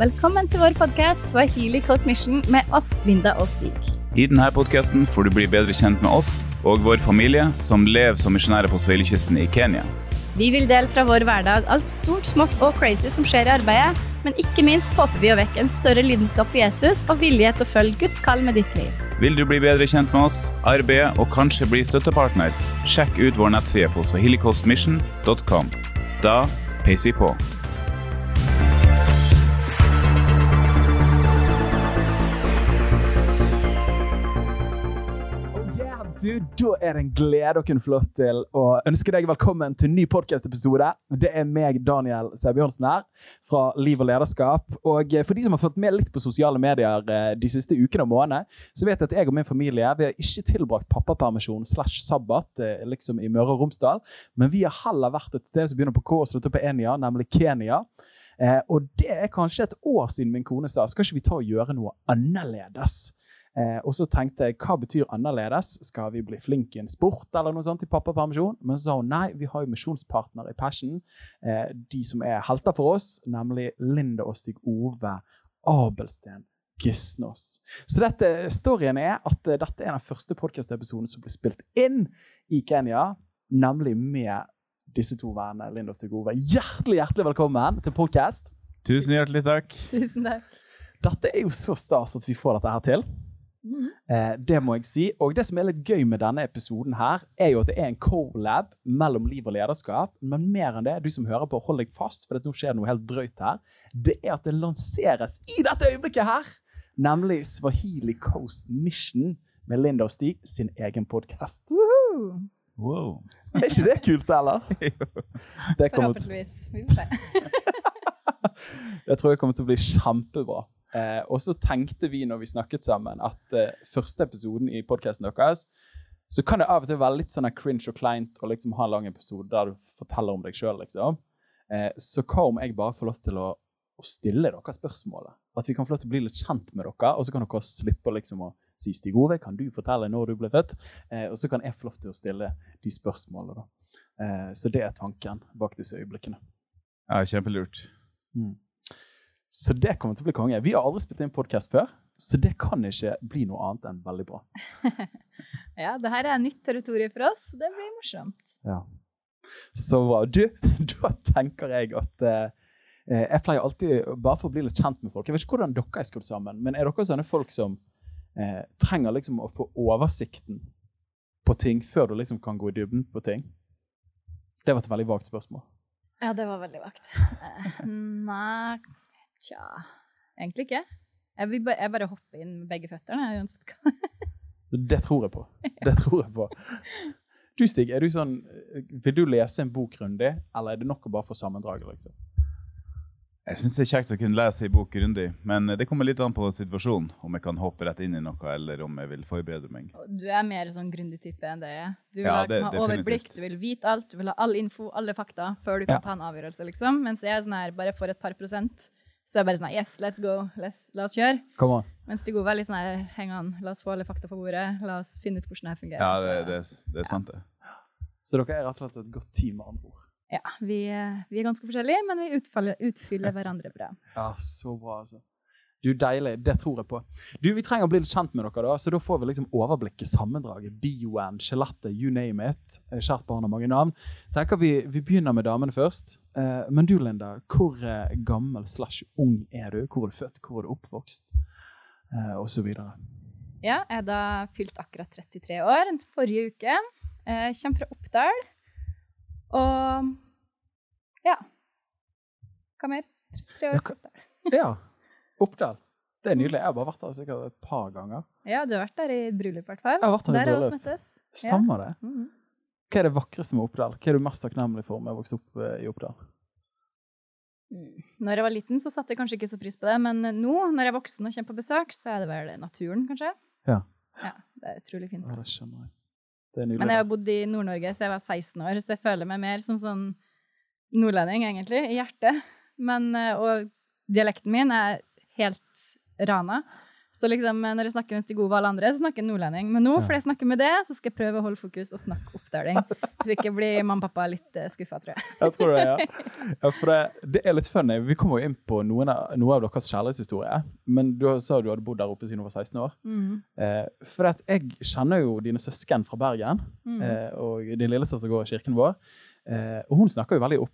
Velkommen til vår podcast Swahili Coast Mission med oss, Linda og Stig. I denne podcasten får du bli bedre kjent med oss og vår familie som lever som misjonærer på Swahili-kysten i Kenya. Vi vil dele fra vår hverdag alt stort, smått og crazy som skjer i arbeidet, men ikke minst håper vi å vekke en større lidenskap for Jesus og vilje til å følge Guds kall med ditt liv. Vil du bli bedre kjent med oss, arbeide og kanskje bli støttepartner? Sjekk ut vår nettside på swahilicoastmission.com. Da peiser vi på. Da det en glede å kunne få lov til å ønske deg velkommen til en ny podcast-episode. Det meg, Daniel Sæbjørnsen her, fra Liv og Lederskap. Og for de som har fått med litt på sosiale medier de siste ukene og månedene, så vet jeg at jeg og min familie, vi har ikke tilbrakt pappapermisjon /sabbat, liksom i Møre og Romsdal, men vi har heller vært et sted som begynner på K og slutter på Enya, nemlig Kenya. Og det kanskje et år siden min kone sa, skal ikke vi ta og gjøre noe annerledes? Og så tenkte jeg, hva betyr annerledes? Skal vi bli flinke i en sport eller noe sånt i pappapermisjon? Men så sa hun, nei, vi har jo misjonspartner i Passion, de som helter for oss, nemlig Linda og Stig Ove Abelsten Gissnås. Så storyen at dette den første podcast-episoden som ble spilt inn i Kenya, nemlig med disse to vennene, Linda og Stig Ove. Hjertelig velkommen til podcast. Tusen hjertelig takk. Tusen takk. Dette jo så stas at vi får dette her til. Det må jeg si, og det som litt gøy med denne episoden her jo at det en collab mellom Liv og Lederskap, men mer enn det, du som hører på, hold deg fast, for nå skjer det noe helt drøyt her. Det at det lanseres i dette øyeblikket her, nemlig Swahili Coast Mission med Linda og Stig sin egen podcast. Wow. Ikke det kult, eller? Forhåpentligvis, vi får se. Jeg tror det kommer til å bli kjempebra. Og så tenkte vi når vi snakket sammen at første episoden i podcasten deres, så kan det av og til være litt sånn cringe og kleint å liksom ha en lang episode der du forteller om deg selv, liksom. Så hva om jeg bare får lov til å stille dere spørsmålet? At vi kan få lov til å bli litt kjent med dere, og så kan dere slippe liksom å si, Stig Ove, kan du fortelle når du ble født? Og så kan jeg få lov til å stille de spørsmålene da. Så det tanken bak disse øyeblikkene. Ja, kjempelurt. Så det kommer til å bli konge. Vi har aldri spilt inn podcast før, så det kan ikke bli noe annet enn veldig bra. Ja, det her nytt territorium for oss. Det blir morsomt. Ja. Så da tenker jeg at jeg pleier alltid, bare for å bli litt kjent med folk, jeg vet ikke hvordan dere skrudd sammen, men dere sånne folk som trenger liksom å få oversikten på ting før du liksom kan gå i dybden på ting? Det var et veldig vagt spørsmål. Ja, det var veldig vagt. Nei... Tja, egentlig ikke. Jeg bare hopper inn med begge føtterne, uansett hva. Det tror jeg på. Det tror jeg på. Du Stig, du sånn, vil du lese en bok grundig, eller det nok å bare få sammendraget, liksom? Jeg synes det kjekt å kunne lese en bok grundig, men det kommer litt an på situasjonen, om jeg kan hoppe rett inn i noe, eller om jeg vil forberede meg. Du mer sånn grundig type enn det, ja? Du vil ja, ha overblikk, du vil vite alt, du vil ha all info, alle fakta, før du kan ta en avgjørelse, liksom. Mens jeg sånn her, bare for et par prosent, så bare sånn, yes, let's go, la oss kjøre. Come on. Mens det går veldig sånn her, heng an, la oss få alle fakta på bordet, la oss finne ut hvordan det fungerer. Ja, det sant det. Så dere rett og slett et godt team med andre ord? Ja, vi ganske forskjellige, men vi utfyller hverandre bra. Ja, så bra altså. Du, deilig, det tror jeg på. Du, vi trenger å bli litt kjent med dere da, så da får vi liksom overblikke sammendraget, bioen, skjelettet, you name it. Kjært barn har mange navn. Tenker vi begynner med damene først. Men du, Linda, hvor gammel /ung du? Hvor du født? Hvor du oppvokst? Og så videre. Ja, jeg da fylt akkurat 33 år, forrige uke. Jeg kommer fra Oppdal. Og ja, hva mer? 3 år fra Oppdal. Ja, Oppdal. Det nydelig. Jeg har bare vært der sikkert et par ganger. Ja, du har vært der i bryllup i hvert fall. Jeg har vært der i bryllup. Stemmer det? Hva det vakreste med Oppdal? Hva du mest takknemlig for med å vokse opp i Oppdal? Når jeg var liten så satte jeg kanskje ikke så pris på det, men nå, når jeg er voksen og kommer på besøk, så det vel naturen, kanskje. Ja. Ja, det utrolig fint. Ja, det skjønner jeg. Det nydelig. Men jeg har bodd i Nord-Norge, så jeg var 16 år, så jeg føler meg mer som sånn nordlending, egentlig, i hjertet. Men, og dialekten min helt rana, Så liksom, når jeg snakker med Stig Ove og alle andre, så snakker jeg nordlending. Men nå, for jeg snakker med det, så skal jeg prøve å holde fokus og snakke Oppdaling. Så ikke blir mamma og pappa litt skuffet, tror jeg. Jeg tror det, ja. For det litt funny. Vi kommer jo inn på noe av deres kjærlighetshistorie, men du sa du hadde bodd der oppe siden du var 16 år. For jeg kjenner jo dine søsken fra Bergen, og din lillesøster går i kirken vår, og hun snakker jo veldig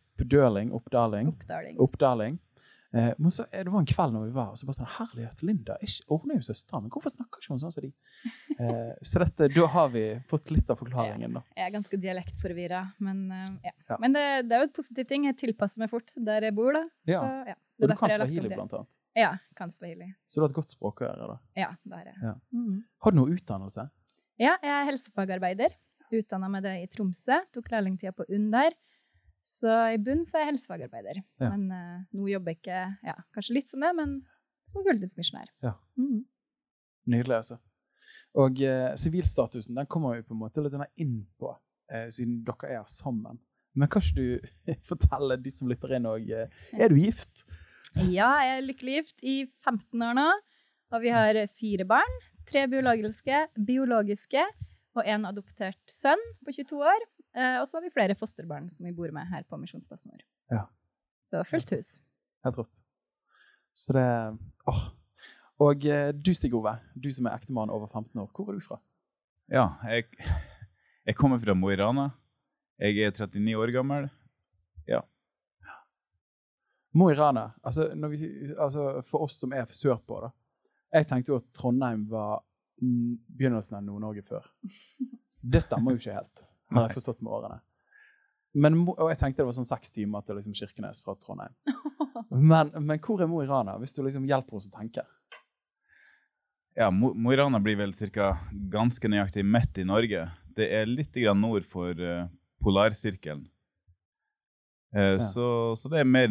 Oppdaling. Men så det var en kveld når vi var, så bare sånn, herlighet, Linda, og hun jo søster, men hvorfor snakker ikke hun sånn som de? Så da har vi fått litt av forklaringen da. Jeg ganske dialektforvirret, men ja. Men det jo et positivt ting, jeg tilpasser meg fort der jeg bor da. Ja, så, ja. Og du kan swahili blant annet. Ja, kan swahili. Så du har et godt språk å gjøre da? Ja, det har jeg. Ja. Har du noe utdannelse? Ja, jeg helsefagarbeider, utdannet med det i Tromsø, tok lærlingtida på UNN der. Så i bunn så jeg helsefagarbeider. Ja. Men nå jobber jeg ikke, kanskje litt som det, men som fulltidsmisjonær. Ja. Nydelig, altså. Og sivilstatusen, den kommer vi på en måte litt inn på, siden dere sammen. Men kan ikke du fortelle de som lytter inn og du gift? Ja, jeg lykkelig gift i 15 år nå, og vi har 4 barn, 3 biologiske, og en adoptert sønn på 22 år. Og så har vi flere fosterbarn som vi bor med her på Misjonsplassen vår. Ja. Så fullt hus. Helt rått. Så det... Og du, Stig Ove, du som ektemann over 15 år, hvor du fra? Ja, jeg kommer fra Mo i Rana. Jeg 39 år gammel. Ja. Mo i Rana, for oss som sørpå da. Jeg tenkte jo at Trondheim var begynnelsen av Nord-Norge før. Det stemmer jo ikke helt. Har jeg forstått med årene. Og jeg tenkte det var sånn 6 timer til liksom Kirkenes fra Trondheim. Men hvor Mo i Rana, hvis du liksom hjelper oss å tenke? Ja, Mo i Rana blir vel ganske nøyaktig midt i Norge. Det litt grann nord for Polarsirkelen. Så det mer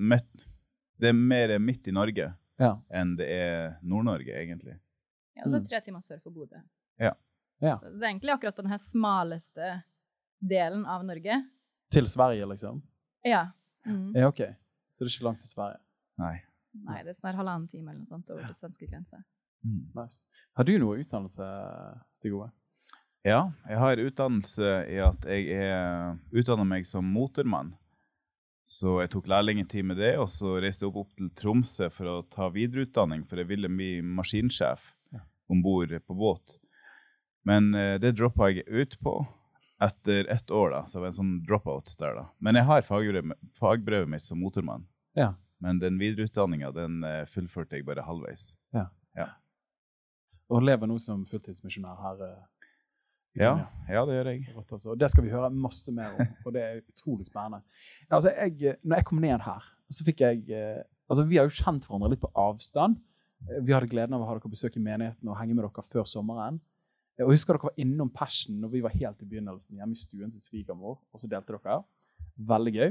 midt i Norge enn det Nord-Norge, egentlig. Ja, så 3 timer sør for Bodø. Ja. Ja. Det egentlig akkurat på denne smaleste delen av Norge. Til Sverige, liksom? Ja. Ja, ok. Så det ikke langt til Sverige? Nei, det snart 1,5 time eller noe sånt over til svenske grense. Nice. Har du noe utdannelse, Stig Ove? Ja, jeg har utdannelse i at jeg utdannet meg som motormann. Så jeg tok lærlingetid med det, og så reiste jeg opp til Tromsø for å ta videreutdanning, for jeg ville bli maskinsjef ombord på båt. Men det droppet jeg ut på etter 1 år da, så det var en sånn dropout der da. Men jeg har fagbrevet mitt som motormann. Ja. Men den videreutdanningen, den fullførte jeg bare halvveis. Ja. Og lever nå som fulltidsmisjonær her? Ja, det gjør jeg. Og det skal vi høre masse mer om, og det utrolig spennende. Altså, når jeg kom ned her, så fikk jeg... vi har jo kjent hverandre litt på avstand. Vi hadde gleden av å ha dere besøk i menigheten og henge med dere før sommeren. Og jeg husker dere var innom Passion når vi var helt i begynnelsen hjemme i stuen til svigermor, og så delte dere. Veldig gøy.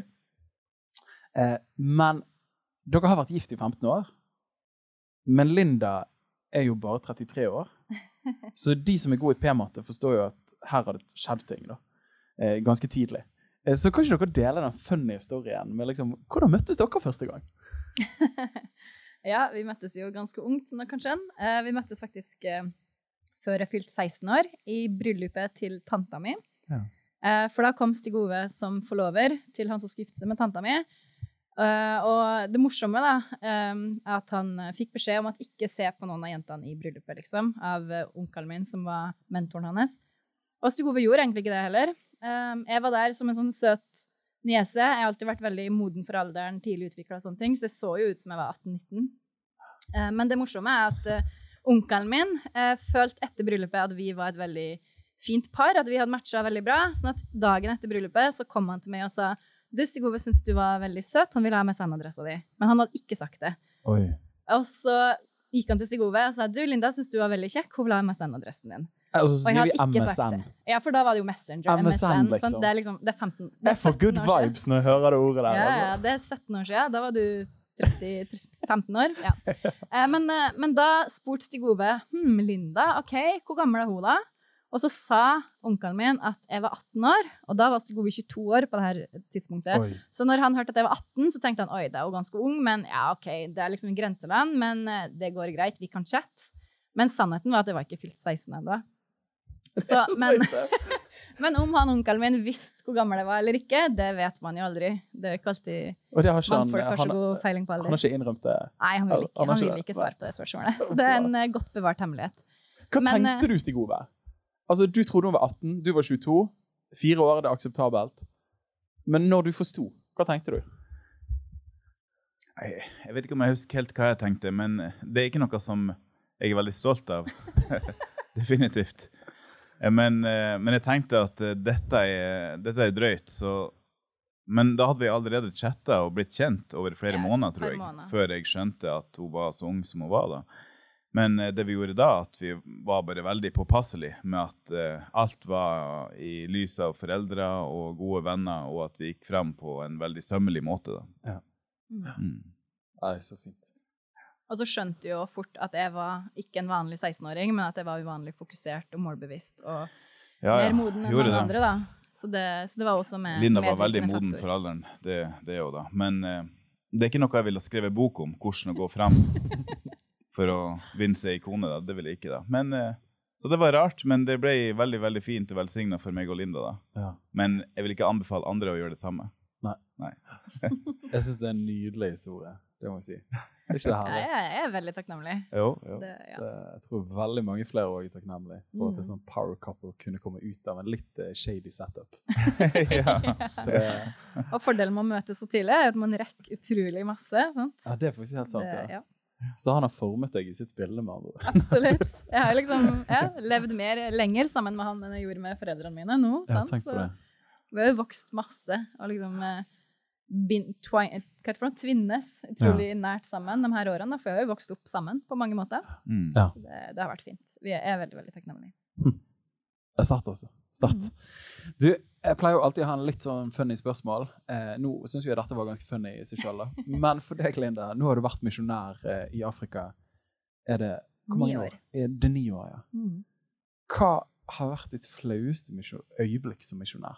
Men dere har vært gift i 15 år. Men Linda jo bare 33 år. Så de som gode i P-matte forstår jo at her har det skjedd ting da. Ganske tidlig. Så kan ikke dere dele den funny historien med liksom, hvordan møttes dere første gang? Ja, vi møttes jo ganske ungt, som det kan skjønne. Vi møttes faktisk... før jeg fylte 16 år, i bryllupet til tanta mi. Ja. For da kom Stig Ove som forlover til han som gifte seg med tanta mi. Og det morsomme da, at han fikk beskjed om at ikke se på noen av jentene i bryllupet, liksom, av onkelen min som var mentoren hans. Og Stig Ove gjorde egentlig ikke det heller. Jeg var der som en sånn søt niese. Jeg har alltid vært veldig moden for alderen, tidlig utviklet og sånne ting, så det så jo ut som jeg var 18-19. Men det morsomme at onkelen min følte etter bryllupet at vi var et veldig fint par, at vi hadde matchet veldig bra, sånn at dagen etter bryllupet så kom han til meg og sa «Du, Stig Ove, synes du var veldig søt, han ville ha MSN-adressa di», men han hadde ikke sagt det. Oi. Og så gikk han til Stig Ove og sa «Du, Linda, synes du var veldig kjekk, hun ville ha MSN-adressen din». Og så sier vi MSN. Ja, for da var det jo Messenger. MSN liksom. Det liksom, det 15. Jeg får good vibes når jeg hører det ordet der. Ja, det 17 år siden, da var du 15 år, ja. Men da spurte Stig Ove, Linda, ok, hvor gammel hun da? Og så sa onkelen min at jeg var 18 år, og da var Stig Ove 22 år på det her tidspunktet. Oi. Så når han hørte at jeg var 18, så tenkte han, oi, det jo ganske ung, men ja, ok, det liksom i grenseland, men det går greit, vi kan chatte. Men sannheten var at jeg var ikke fylt 16 enda. Så, men om han onkelen min visste hvor gammel jeg var eller ikke, det vet man jo aldri. Det er ikke alltid Og det har ikke mannfolk har så god feiling på alder. Han har ikke innrømt det? Nei, han vil ikke svare på det spørsmålet. Så det er en godt bevart hemmelighet. Hva tenkte du, Stig Ove? Altså, du trodde hun var 18, du var 22. 4 år er det akseptabelt. Men når du forstod, hva tenkte du? Jeg vet ikke om jeg husker helt hva jeg tenkte, men det er ikke noe som jeg er veldig stolt av. Definitivt. Men jeg tenkte at dette er drøyt, men da hadde vi allerede chattet og blitt kjent over flere måneder, tror jeg, før jeg skjønte at hun var så ung som hun var da. Men det vi gjorde da, at vi var bare veldig påpasselig med at alt var i lys av foreldre og gode venner, og at vi gikk frem på en veldig sømmelig måte da. Ja. Nei, så fint. Og så skjønte jo fort at jeg var ikke en vanlig 16-åring, men at jeg var uvanlig fokusert og målbevisst og mer moden enn alle andre da. Så det var også med Linda var veldig moden for alderen, det er jo da. Men det er ikke noe jeg ville skrive bok om, hvordan å gå frem for å vinne seg ikone da. Det ville jeg ikke da. Men, så det var rart, men det ble veldig, veldig fint og velsignet for meg og Linda da. Ja. Men jeg vil ikke anbefale andre å gjøre det samme. Nei. Jeg synes det er en nydelig historie, det må jeg si. Er ikke det herlig? Jeg er veldig takknemlig. Jo. Jeg tror veldig mange flere også er takknemlige for at en sånn power couple kunne komme ut av en litt shady setup. Og fordelen med å møte så tidlig er at man rekker utrolig masse, sant? Ja, det er faktisk helt sant, ja. Så han har formet deg i sitt bilde med andre. Absolutt. Jeg har liksom levd lenger sammen med han enn jeg gjorde med foreldrene mine nå. Ja, tenk på det. Vi har jo vokst masse, og liksom tvinnes utrolig nært sammen de her årene, for vi har jo vokst opp sammen på mange måter. Så det har vært fint. Vi er veldig, veldig takknemlige. Det er start også. Start. Du, jeg pleier jo alltid å ha en litt sånn funny spørsmål. Nå synes jeg dette var ganske funny i seg selv da. Men for deg, Linda, nå har du vært misjonær i Afrika. Er det 9 år? Det er 9 år, ja. Hva har vært ditt flaueste øyeblikk som misjonær?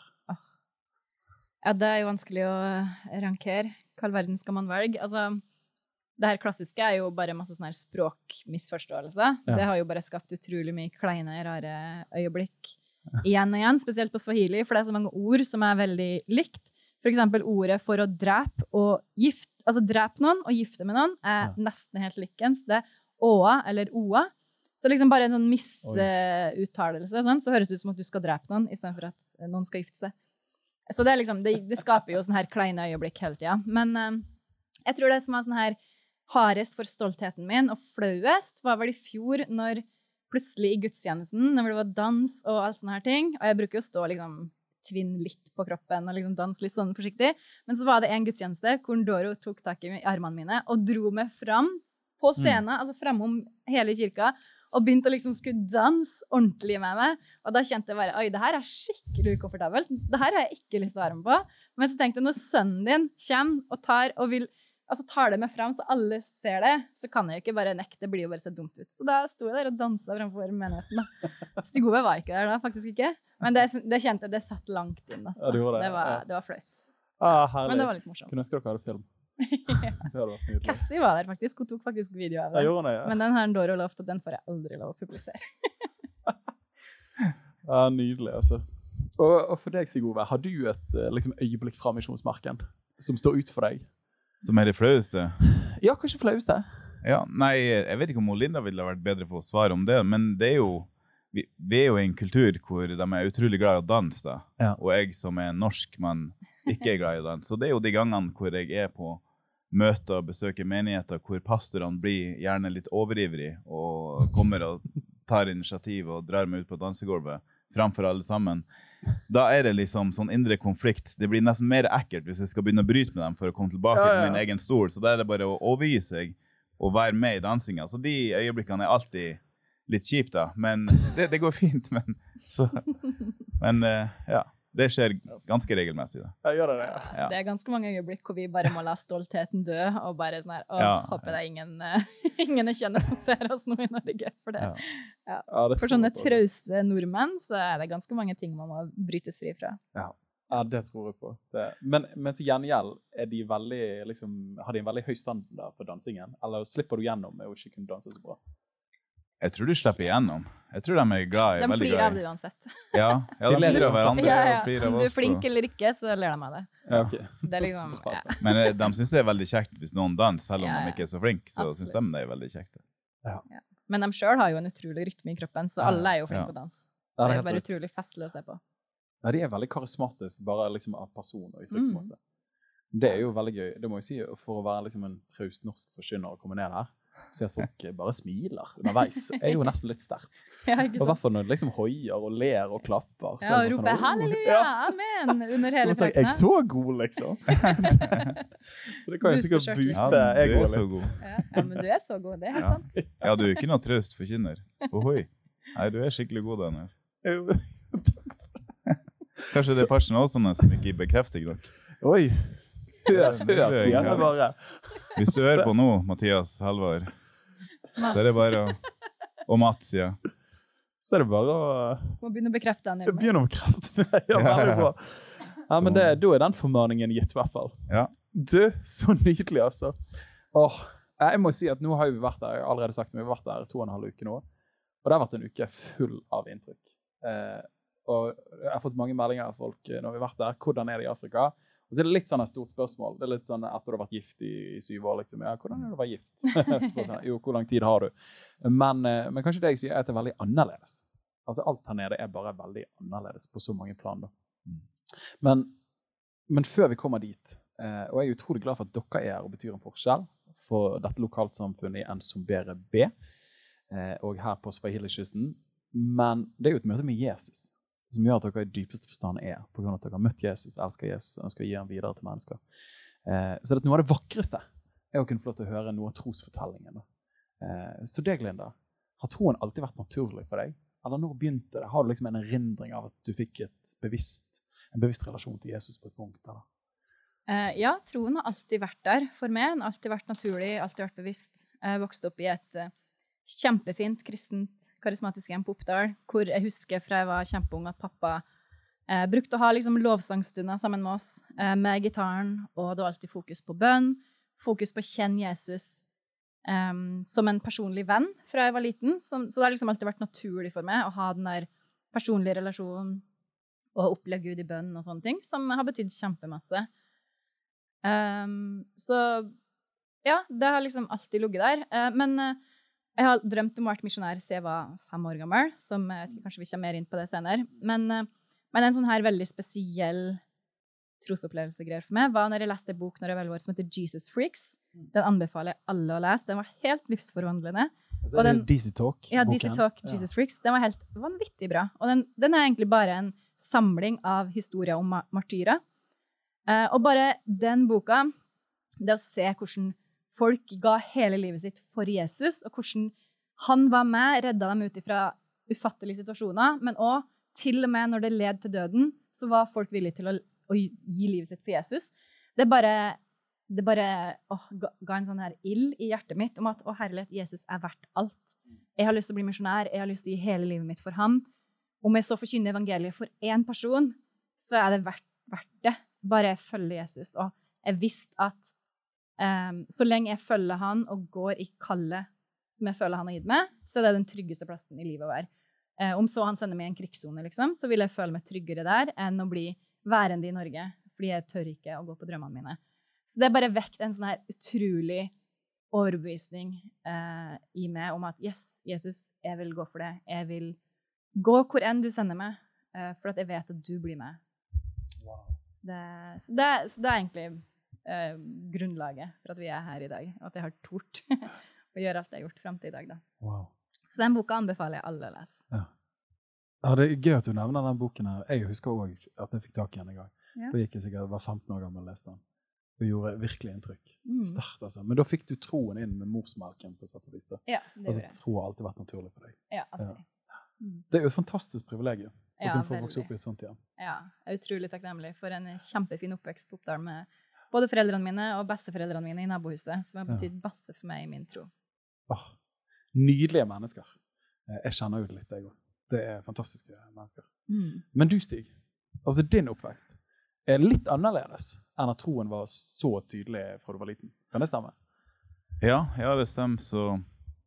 Ja, det er jo vanskelig å rankere. Hva verden skal man velge? Altså, det her klassiske er jo bare masse sånne her språkmisforståelse. Det har jo bare skapt utrolig mye kleine, rare øyeblikk igjen og igjen, spesielt på Swahili, for det er så mange ord som er veldig likt. For eksempel ordet for å drepe og gifte, altså drepe noen og gifte med noen er nesten helt likens. Det er åa eller oa. Så liksom bare en sånn misuttalelse, sånn, så høres det ut som at du skal drepe noen, i stedet for at noen skal gifte seg. Så det er liksom, det skaper jo sånn her kleine øyeblikk hele tiden. Men jeg tror det som var sånn her hardest for stoltheten min og flauest var vel i fjor når plutselig i gudstjenesten, når det var dans og alt sånne her ting, og jeg bruker jo å stå liksom tvinne litt på kroppen og liksom danse litt sånn forsiktig, men så var det en gudstjeneste hvor Doro tok tak i armene mine og dro meg fram på scenen, altså framom hele kirka, og begynte å liksom skulle danse ordentlig med meg. Og da kjente jeg bare, oi, det her er skikkelig ukomfortabelt. Det her har jeg ikke lyst til å være med på. Men så tenkte jeg, når sønnen din kommer og tar det med frem, så alle ser det, så kan jeg jo ikke bare nekte, det blir jo bare så dumt ut. Så da sto jeg der og danset fremfor menigheten da. Stig Ove var ikke der da, faktisk ikke. Men det kjente jeg, det satt langt inn. Altså. Ja, det var fløyt. Men det var litt morsomt. Kunne ønske dere hadde film. Cassie var der faktisk, hun tok faktisk video av det. Men den har Doro lovt, og den får jeg aldri lov å publisere. Ja, nydelig altså. Og for deg, Stig Ove, har du et liksom, øyeblikk fra misjonsmarken som står ut for deg? Som er det flaueste? Ja, kanskje flaueste. Ja, nei, jeg vet ikke om Linda ville vært bedre på å svare om det, men det er jo, vi er jo i en kultur hvor de er utrolig glad i å danse da, og jeg som er norsk mann ikke er glad i å danse. Så det er jo de gangene hvor jeg er på møter og besøker menigheter, hvor pastorene blir gjerne litt overivrig og kommer og tar initiativ og drar meg ut på dansegulvet framfor alle sammen. Da er det liksom sånn indre konflikt. Det blir nesten mer ekkelt hvis jeg skal begynne å bryte med dem for å komme tilbake til min egen stol. Så da er det bare å overgi seg og være med i dansinga. Så de øyeblikkene er alltid litt kjipt da, men det går fint. Men ja, det skjer ganske regelmessig da. Ja, gjør det. Ja. Det er ganske mange øyeblikk hvor vi bare må la stoltheten dø, og bare sånn her, håper det er ingen kjenner som ser oss nå i Norge, for det. For sånne trause nordmenn, så er det ganske mange ting man må brytes fri fra. Ja, det tror jeg på. Men til gjengjeld, har de en veldig høy standard for dansingen, eller slipper du gjennom med å ikke kunne danse så bra? Jeg tror du slipper igjennom. Jeg tror de glad De veldig flirer glad av det uansett. Ja, de ler flirer av uansett. hverandre og flirer av Om du oss. er flink eller ikke, så ler de av det. Ja, ok. Så det er liksom, ja. Men de synes det er veldig kjekt hvis noen danser, selv om Ja, de ikke er så flink, så absolutt. synes de det er veldig kjekt. Ja. Men de selv har jo en utrolig rytme i kroppen, så alle er jo flinke Ja. på dans. Ja, Det er helt bare rett. utrolig festlig å se på. Ja, de er veldig karismatiske, bare liksom av person og uttrykksmåte. Det er jo veldig gøy. Det må jeg si, for å være liksom en traust norsk forkynner og komme ned her, så at folk bare smiler underveis, er jo nesten litt sterkt. Ja, Og ikke i hvert sant? fall når de liksom hoier og ler og klapper. Ja, og er det roper sånn, halleluja, Ja. amen, under hele Så jeg er fraktene. så god, liksom. Så det kan jo sikkert Booster Ja, booste du egoet er så litt. god. Ja, men du er så god, det er helt Ja. sant. Ja, du er ikke noe traust forkynner. Ohoi. Nei, du er skikkelig god, Daniel. Kanskje det er personalene som ikke bekrefter nok. Oi, hør, det tror jeg, sier ja. jeg bare. Hvis du hører på nå, Mathias Halvard, så er det bare å... Og Mats, ja. Så er det bare å Må begynne å bekrefte den. Hilmar. begynne å bekrefte meg. Ja, veldig bra. Ja, men da er den formaningen gitt, i hvert fall. Ja. Du, så nydelig, altså. Jeg må si at nå har vi vært der, jeg har allerede sagt, vi har vært der 2,5 uker nå, og det har vært en uke full av inntrykk. Og jeg har fått mange meldinger av folk når vi har vært der, hvordan er det i Afrika? Og så er det litt sånn et stort spørsmål. Det er litt sånn etter du har vært gift i 7 år, liksom. Ja, hvordan er det å være gift? Sånn, jo, hvor lang tid har du? Men kanskje det jeg sier er at det er veldig annerledes. Altså alt her nede er bare veldig annerledes på så mange plan da. Men før vi kommer dit, og jeg er utrolig glad for at dere er her og betyr en forskjell for dette lokalsamfunnet i Nsombere B, og her på Swahili-kysten. Men det er jo et møte med Jesus, som gjør at dere i dypeste forstand er, på grunn av at dere har møtt Jesus, elsker Jesus, og ønsker å gi ham videre til mennesker. Så det er noe av det vakreste er å kunne få lov til å høre noe av trosfortellingen. Så deg, Linda, har troen alltid vært naturlig for deg? Eller når begynte det? Har du liksom en erindring av at du fikk en bevisst relasjon til Jesus på et punkt? Eller? Ja, troen har alltid vært der for meg. Den har alltid vært naturlig, alltid vært bevisst. Jeg vokste opp i et kjempefint, kristent, karismatisk hjem på Oppdal, hvor jeg husker fra jeg var kjempeung at pappa brukte å ha liksom lovsangstunder sammen med oss, med gitaren, og det var alltid fokus på bønn, fokus på å kjenne Jesus som en personlig venn fra jeg var liten. Så det har liksom alltid vært naturlig for meg å ha den der personlige relasjonen og oppleve Gud i bønn og sånne ting, som har betydd kjempemasse. Så ja, det har liksom alltid ligget der. Men jeg har drømt om å være misjonær siden jeg var 5 år gammel, som kanskje vi kommer mer inn på det senere. Men en sånn her veldig spesiell trosopplevelsegreier for meg var når jeg leste en bok når jeg var 11 år som heter Jesus Freaks. Den anbefaler jeg alle å lese. Den var helt livsforvandlende. Så er det DC Talk? Ja, DC Talk, Jesus Freaks. Den var helt vanvittig bra. Og den er egentlig bare en samling av historier om martyrer. Og bare den boka, det å se hvordan folk ga hele livet sitt for Jesus, og hvordan han var med, redda dem ut fra ufattelige situasjoner, men også til og med når det led til døden, så var folk villige til å gi livet sitt for Jesus. Det bare ga en sånn her ild i hjertet mitt om at, herlighet, Jesus er verdt alt. Jeg har lyst til å bli misjonær, jeg har lyst til å gi hele livet mitt for ham. Om jeg så forkynner evangeliet for en person, så er det verdt det. Bare jeg følger Jesus, og jeg visste at så lenge jeg følger han og går i kallet som jeg føler han har gitt meg, så er det den tryggeste plassen i livet å være. Om så han sender meg i en krigszone, liksom, så vil jeg føle meg tryggere der enn å bli værende i Norge, fordi jeg tør ikke å gå på drømmene mine. Så det er bare vekt en sånn her utrolig overbevisning i meg om at yes, Jesus, jeg vil gå for det. Jeg vil gå hvor enn du sender meg, for at jeg vet at du blir med. Wow. Så det er egentlig grunnlaget for at vi er her i dag, at jeg har tort å gjøre alt jeg har gjort frem til i dag. Da. Wow. Så den boka anbefaler jeg alle å lese. Ja. Ja, det er gøy at du nevner den boken her. Jeg husker også at jeg fikk tak i den en gang. Ja. Da gikk jeg sikkert, var 15 år gammel og leste den. Og gjorde virkelig inntrykk. Mm. Sterkt, altså. Men da fikk du troen inn med morsmelken på sett og vis. Ja, det Altså, gjorde jeg. tro har alltid vært naturlig for deg. Ja, alltid. Det er jo et fantastisk privilegium å Ja, kunne få vokse veldig. opp i et sånt hjem. Ja, jeg er utrolig takknemlig for en kjempefin oppvekst på Oppdal med både foreldrene mine og besteforeldrene mine i nabohuset, som har betydd masse for meg i min tro. Nydelige mennesker. Jeg kjenner jo det litt, jeg også. Det er fantastiske mennesker. Mm. Men du, Stig, altså din oppvekst er litt annerledes enn at troen var så tydelig fra du var liten. Kan det stemme? Ja, det stemmer. Så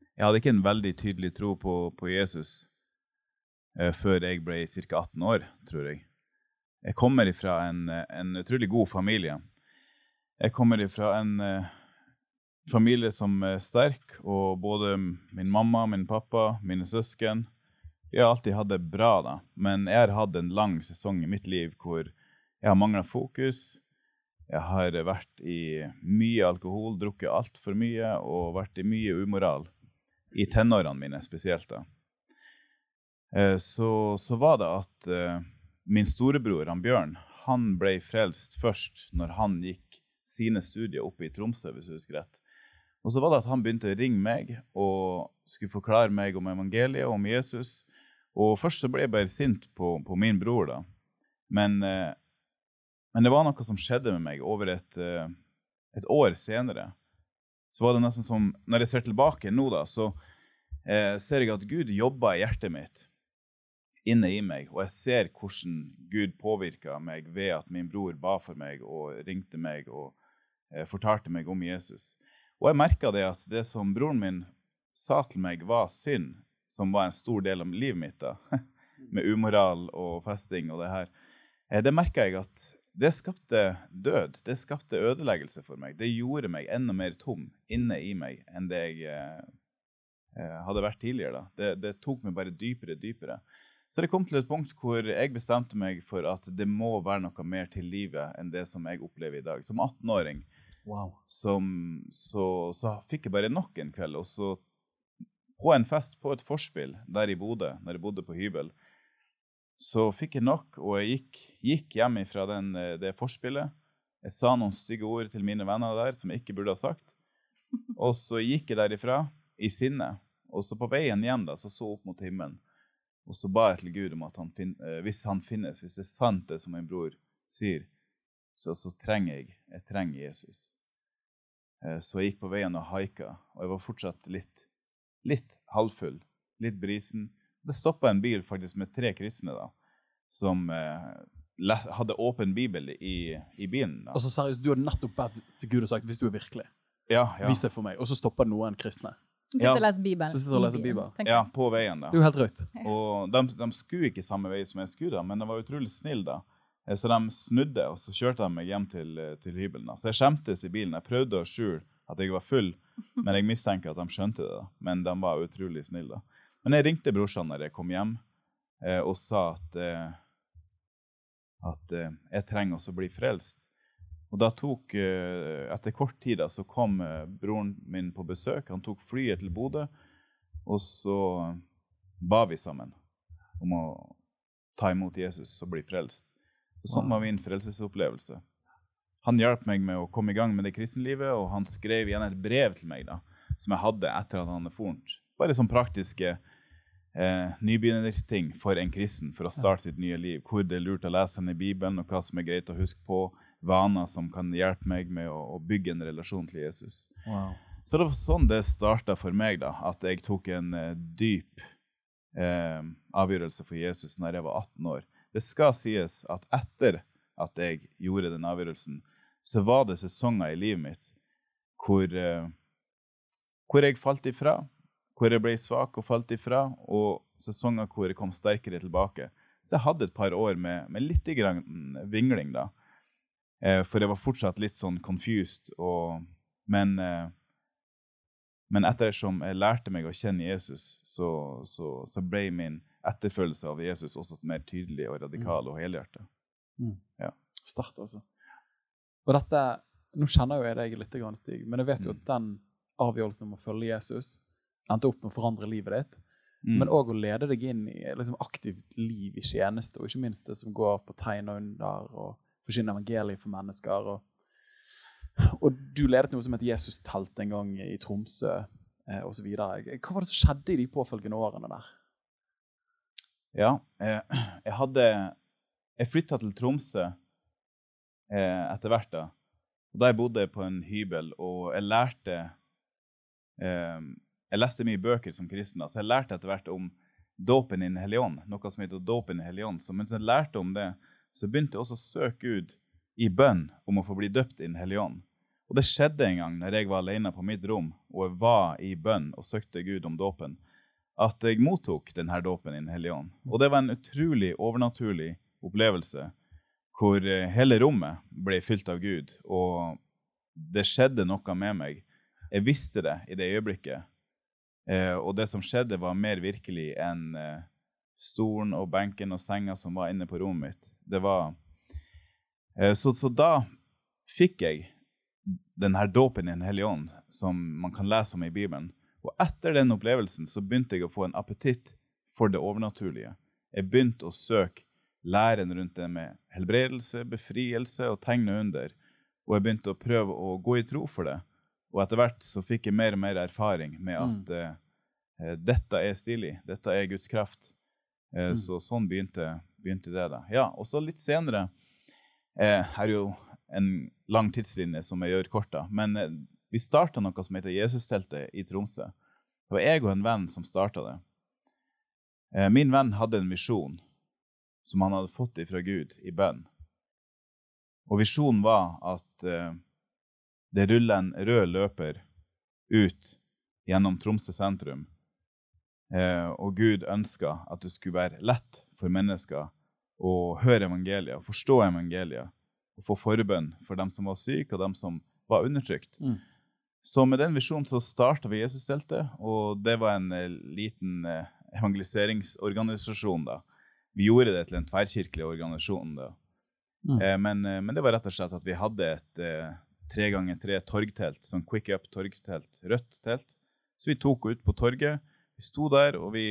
Jeg hadde ikke en veldig tydelig tro på Jesus før jeg ble cirka 18 år, tror jeg. Jeg kommer ifra en utrolig god familie. Jeg kommer ifra en familie som er sterk, og både min mamma, min pappa, mine søsken, jeg har alltid hatt det bra da. Men jeg har hatt en lang sesong i mitt liv hvor jeg har manglet fokus. Jeg har vært i mye alkohol, drukket alt for mye, og vært i mye umoral. I tenårene mine spesielt da. Så var det at min storebror, han Bjørn, han ble frelst først når han gikk sine studier oppe i Tromsø, hvis jeg husker rett. Og så var det at han begynte å ringe meg og skulle forklare meg om evangeliet, om Jesus. Og først så ble jeg bare sint på min bror da. Men det var noe som skjedde med meg over et år senere. Så var det nesten som, når jeg ser tilbake nå da, så ser jeg at Gud jobber i hjertet mitt, inne i meg, og jeg ser hvordan Gud påvirket meg ved at min bror ba for meg og ringte meg og fortalte meg om Jesus. Og jeg merket det at det som broren min sa til meg var synd, som var en stor del av livet mitt da, med umoral og festing og det her. Det merket jeg at det skapte død, det skapte ødeleggelse for meg. Det gjorde meg enda mer tom inne i meg enn det jeg hadde vært tidligere da. Det tok meg bare dypere. Så det kom til et punkt hvor jeg bestemte meg for at det må være noe mer til livet enn det som jeg opplever i dag. Som 18-åring, Wow. så fikk jeg bare nok en kveld, og så på en fest, på et forspill der i Bodø, når jeg bodde på hybel, så fikk jeg nok, og jeg gikk hjem fra det forspillet. Jeg sa noen stygge ord til mine venner der, som jeg ikke burde ha sagt. Og så gikk jeg derifra i sinne, og så på veien hjem da, så opp mot himmelen. Og så ba jeg til Gud om at hvis han finnes, hvis det er sant det som min bror sier, så trenger jeg Jesus. Så jeg gikk på veien og haika, og jeg var fortsatt litt halvfull, litt brisen. Det stoppet en bil faktisk med 3 kristne da, som hadde åpen bibel i bilen da. Altså seriøst, du hadde nettopp bedt til Gud og sagt, hvis du er virkelig, Ja. vis det for meg. Og så stopper noen kristne. Som sitter og leser Bibelen. Så sitter og leser Bibelen. Ja, på veien da. Det er jo helt rødt. Og de skulle ikke samme vei som jeg skulle da, men de var utrolig snill da. Så de snudde, og så kjørte de meg hjem til hybelen da. Så jeg skjemtes i bilen. Jeg prøvde å skjule at jeg var full, men jeg mistenker at de skjønte det da. Men de var utrolig snille da. Men jeg ringte brorsan når jeg kom hjem, og sa at jeg trenger også å bli frelst. Og da etter kort tid da, så kom broren min på besøk. Han tok flyet til Bodø, og så ba vi sammen om å ta imot Jesus og bli frelst. Og sånn var min frelsesopplevelse. Han hjalp meg med å komme i gang med det kristenlivet, og han skrev igjen et brev til meg da, som jeg hadde etter at han hadde fornt. Bare sånn praktiske nybegynnerting for en kristen for å starte sitt nye liv. Hvor det er lurt å lese henne i Bibelen, og hva som er greit å huske på. Vaner som kan hjelpe meg med å bygge en relasjon til Jesus. Wow. Så det var sånn det startet for meg da, at jeg tok en dyp avgjørelse for Jesus når jeg var 18 år. Det skal sies at etter at jeg gjorde den avgjørelsen, så var det sesonger i livet mitt hvor jeg falt ifra, hvor jeg ble svak og falt ifra, og sesonger hvor jeg kom sterkere tilbake. Så jeg hadde et par år med litt grann vingling da. For jeg var fortsatt litt sånn confused, men ettersom jeg lærte meg å kjenne Jesus, så ble min etterfølgelse av Jesus også mer tydelig og radikal og helhjertet. Ja. Start altså. Og dette, nå kjenner jo jeg deg litt grann, Stig, men jeg vet jo at den avgjørelsen om å følge Jesus endte opp med å forandre livet ditt, men også å lede deg inn i liksom, aktivt liv i tjeneste, og ikke minst det som går på tegn og under, og forkynne evangeliet for mennesker. Og du ledet noe som heter Jesus-telt en gang i Tromsø, og så videre. Hva var det som skjedde i de påfølgende årene der? Ja, jeg flyttet til Tromsø etter hvert da. Og da jeg bodde på en hybel, og jeg leste mye bøker som kristen, så jeg lærte etter hvert om dåpen i Den hellige ånd, noe som heter dåpen i Den hellige ånd. Så mens jeg lærte om det, så begynte jeg også å søke Gud i bønn om å få bli døpt i Den hellige ånd. Og det skjedde en gang når jeg var alene på mitt rom, og jeg var i bønn og søkte Gud om dåpen, at jeg mottok denne dåpen i Den hellige ånd. Og det var en utrolig overnaturlig opplevelse, hvor hele rommet ble fylt av Gud, og det skjedde noe med meg. Jeg visste det i det øyeblikket, og det som skjedde var mer virkelig enn stolen og benken og senga som var inne på rommet mitt. Det var, så da fikk jeg denne dåpen i Den hellige ånd, som man kan lese om i Bibelen. Og etter den opplevelsen så begynte jeg å få en appetitt for det overnaturlige. Jeg begynte å søke læren rundt det med helbredelse, befrielse og tegn og under. Og jeg begynte å prøve å gå i tro for det. Og etter hvert så fikk jeg mer og mer erfaring med at dette er stilig, dette er Guds kraft. Så sånn begynte det da. Ja, og så litt senere, her jo en lang tidslinje som jeg gjør kort da, men vi startet noe som heter Jesus-teltet i Tromsø. Det var jeg og en venn som startet det. Min venn hadde en visjon som han hadde fått fra Gud i bønn. Og visjonen var at det ruller en rød løper ut gjennom Tromsø sentrum. Og Gud ønsket at det skulle være lett for mennesker å høre evangeliet, å forstå evangeliet, og få forbønn for dem som var syke og dem som var undertrykt. Så med den visjonen så startet vi Jesus-teltet, og det var en liten evangeliseringsorganisasjon da. Vi gjorde det til en tverrkirkelig organisasjon da. Men det var rett og slett at vi hadde et 3x3 torgtelt, sånn quick-up torgtelt, rødt telt. Så vi tok ut på torget, vi sto der, og vi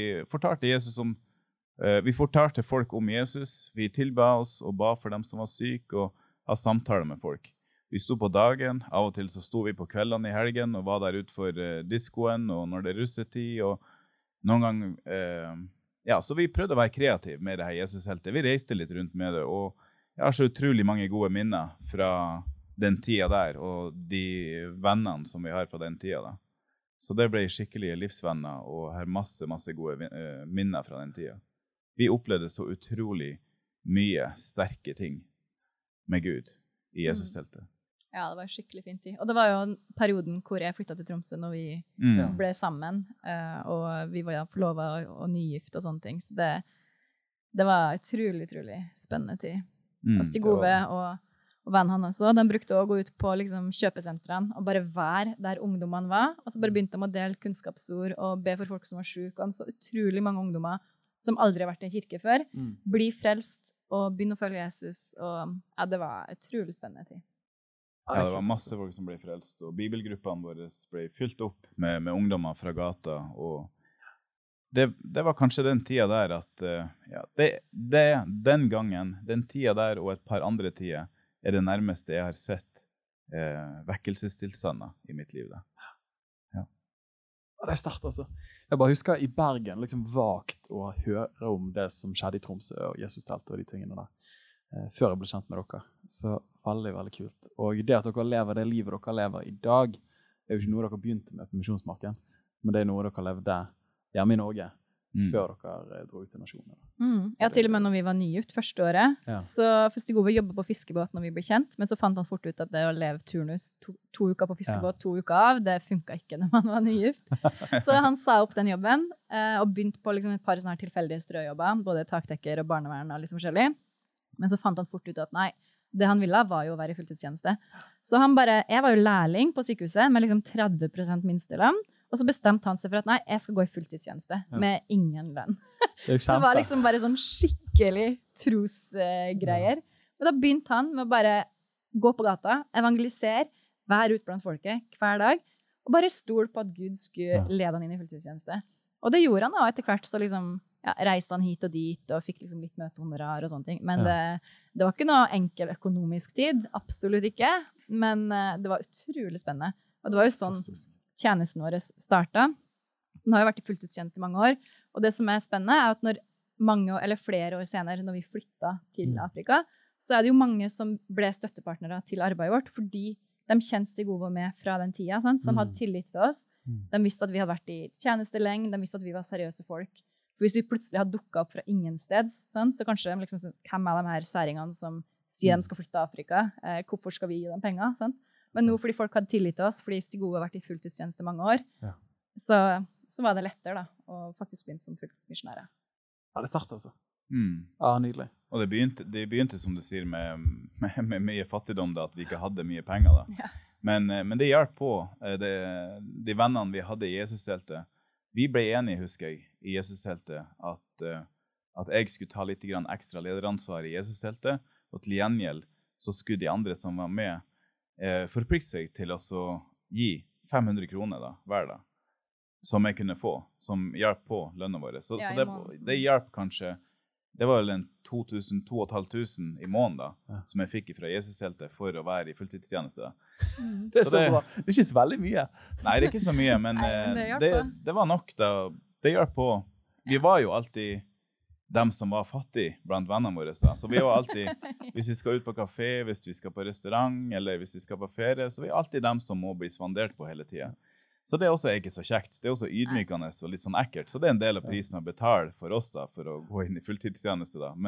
fortalte folk om Jesus. Vi tilba oss og ba for dem som var syke, og ha samtaler med folk. Vi sto på dagen, av og til så sto vi på kveldene i helgen og var der utenfor diskoen, og når det russetid, og noen gang, så vi prøvde å være kreative med det her Jesus-heltet. Vi reiste litt rundt med det, og jeg har så utrolig mange gode minner fra den tida der, og de vennene som vi har fra den tida da. Så det ble skikkelige livsvenner, og har masse gode minner fra den tida. Vi opplevde så utrolig mye sterke ting med Gud i Jesus-teltet. Ja, det var en skikkelig fin tid. Og det var jo perioden hvor jeg flyttet til Tromsø når vi ble sammen, og vi var forlovet og nygift og sånne ting. Så det var utrolig spennende tid. Og Stig Ove og vennen hans også, de brukte å gå ut på liksom, kjøpesentrene og bare være der ungdommene var, og så bare begynte de å dele kunnskapsord og be for folk som var syke, og så utrolig mange ungdommer som aldri har vært i en kirke før, bli frelst og begynne å følge Jesus, og det var utrolig spennende tid. Ja, det var masse folk som ble frelst, og bibelgruppene våre ble fylt opp med ungdommer fra gata, og det var kanskje den tida der at, den gangen, den tida der og et par andre tider, er det nærmeste jeg har sett vekkelsestilstander i mitt liv da. Ja. Det er sterkt altså. Jeg bare husker i Bergen, liksom vagt å høre om det som skjedde i Tromsø og Jesus-teltet og de tingene der. Før jeg ble kjent med dere. Så veldig kult. Og det at dere lever det livet dere lever i dag, er jo ikke noe dere begynte med på Misjonsmarken, men det er noe dere levde hjemme i Norge, før dere dro ut til nasjonen. Ja, til og med når vi var nygift første året, så for Stig Ove jobbet på fiskebåt når vi ble kjent, men så fant han fort ut at det å leve turnus to uker på fiskebåt, 2 uker av, det funket ikke når man var nygift. Så han sa opp den jobben, og begynte på liksom et par sånne tilfeldige strøjobber, både taktekker og barnevern og liksom forskjellig. Men så fant han fort ut at nei, det han ville var jo å være i fulltidstjeneste. Så jeg var jo lærling på sykehuset med liksom 30% minstelønn, og så bestemte han seg for at nei, jeg skal gå i fulltidstjeneste med ingen lønn. Det var liksom bare sånn skikkelig trosgreier. Og da begynte han med å bare gå på gata, evangelisere, være ute blant folket hver dag, og bare stole på at Gud skulle lede han inn i fulltidstjeneste. Og det gjorde han, og etter hvert så liksom reiste han hit og dit, og fikk liksom litt møtehonorar og sånne ting. Men det var ikke noe enkel økonomisk tid, absolutt ikke, men det var utrolig spennende. Og det var jo sånn tjenesten vår startet. Så den har jo vært i fulltidstjeneste i mange år. Og det som er spennende er at når flere år senere, når vi flyttet til Afrika, så er det jo mange som ble støttepartnere til arbeidet vårt, fordi de kjente Stig Ove med fra den tida, sant? Så de hadde tillit til oss. De visste at vi hadde vært i tjeneste lenge, de visste at vi var seriøse folk. For hvis vi plutselig hadde dukket opp fra ingen sted, sant? Så kanskje de liksom, hvem er de her særingene som sier de skal flytte til Afrika? Hvorfor skal vi gi dem penger? Sant? Men nå fordi folk hadde tillit til oss, fordi Stig Ove har vært i fulltidstjeneste mange år, så var det lettere da, å faktisk begynne som fulltidsmisjonærer. Ja, det startet altså. Ja, nydelig. Og det begynte som du sier, med mye fattigdom da, at vi ikke hadde mye penger da. Ja. Men det hjalp på. De vennene vi hadde i Jesus-teltet, vi ble enige, husker jeg, i Jesus-teltet, at jeg skulle ta litt grann ekstra lederansvar i Jesus-teltet, og til gjengjeld så skulle de andre som var med forplikte seg til å gi 500 kroner da, hver dag, som jeg kunne få, som hjalp på lønna våre. Så det hjalp kanskje, det var vel en 2,500 i måneden da, som jeg fikk fra Jesus-teltet for å være i fulltidstjeneste da. Det er så bra. Det er ikke så veldig mye. Nei, det er ikke så mye, men det var nok da. Det hjalp på. Vi var jo alltid dem som var fattige blant vennene våre da. Så vi var alltid, hvis vi skal ut på kafé, hvis vi skal på restaurant, eller hvis vi skal på ferie, så vi er alltid dem som må bli svandert på hele tiden. Så det er også ikke så kjekt. Det er også ydmykende og litt sånn ekkelt. Så det er en del av prisen å betale for oss da, for å gå inn i fulltidstjeneste da.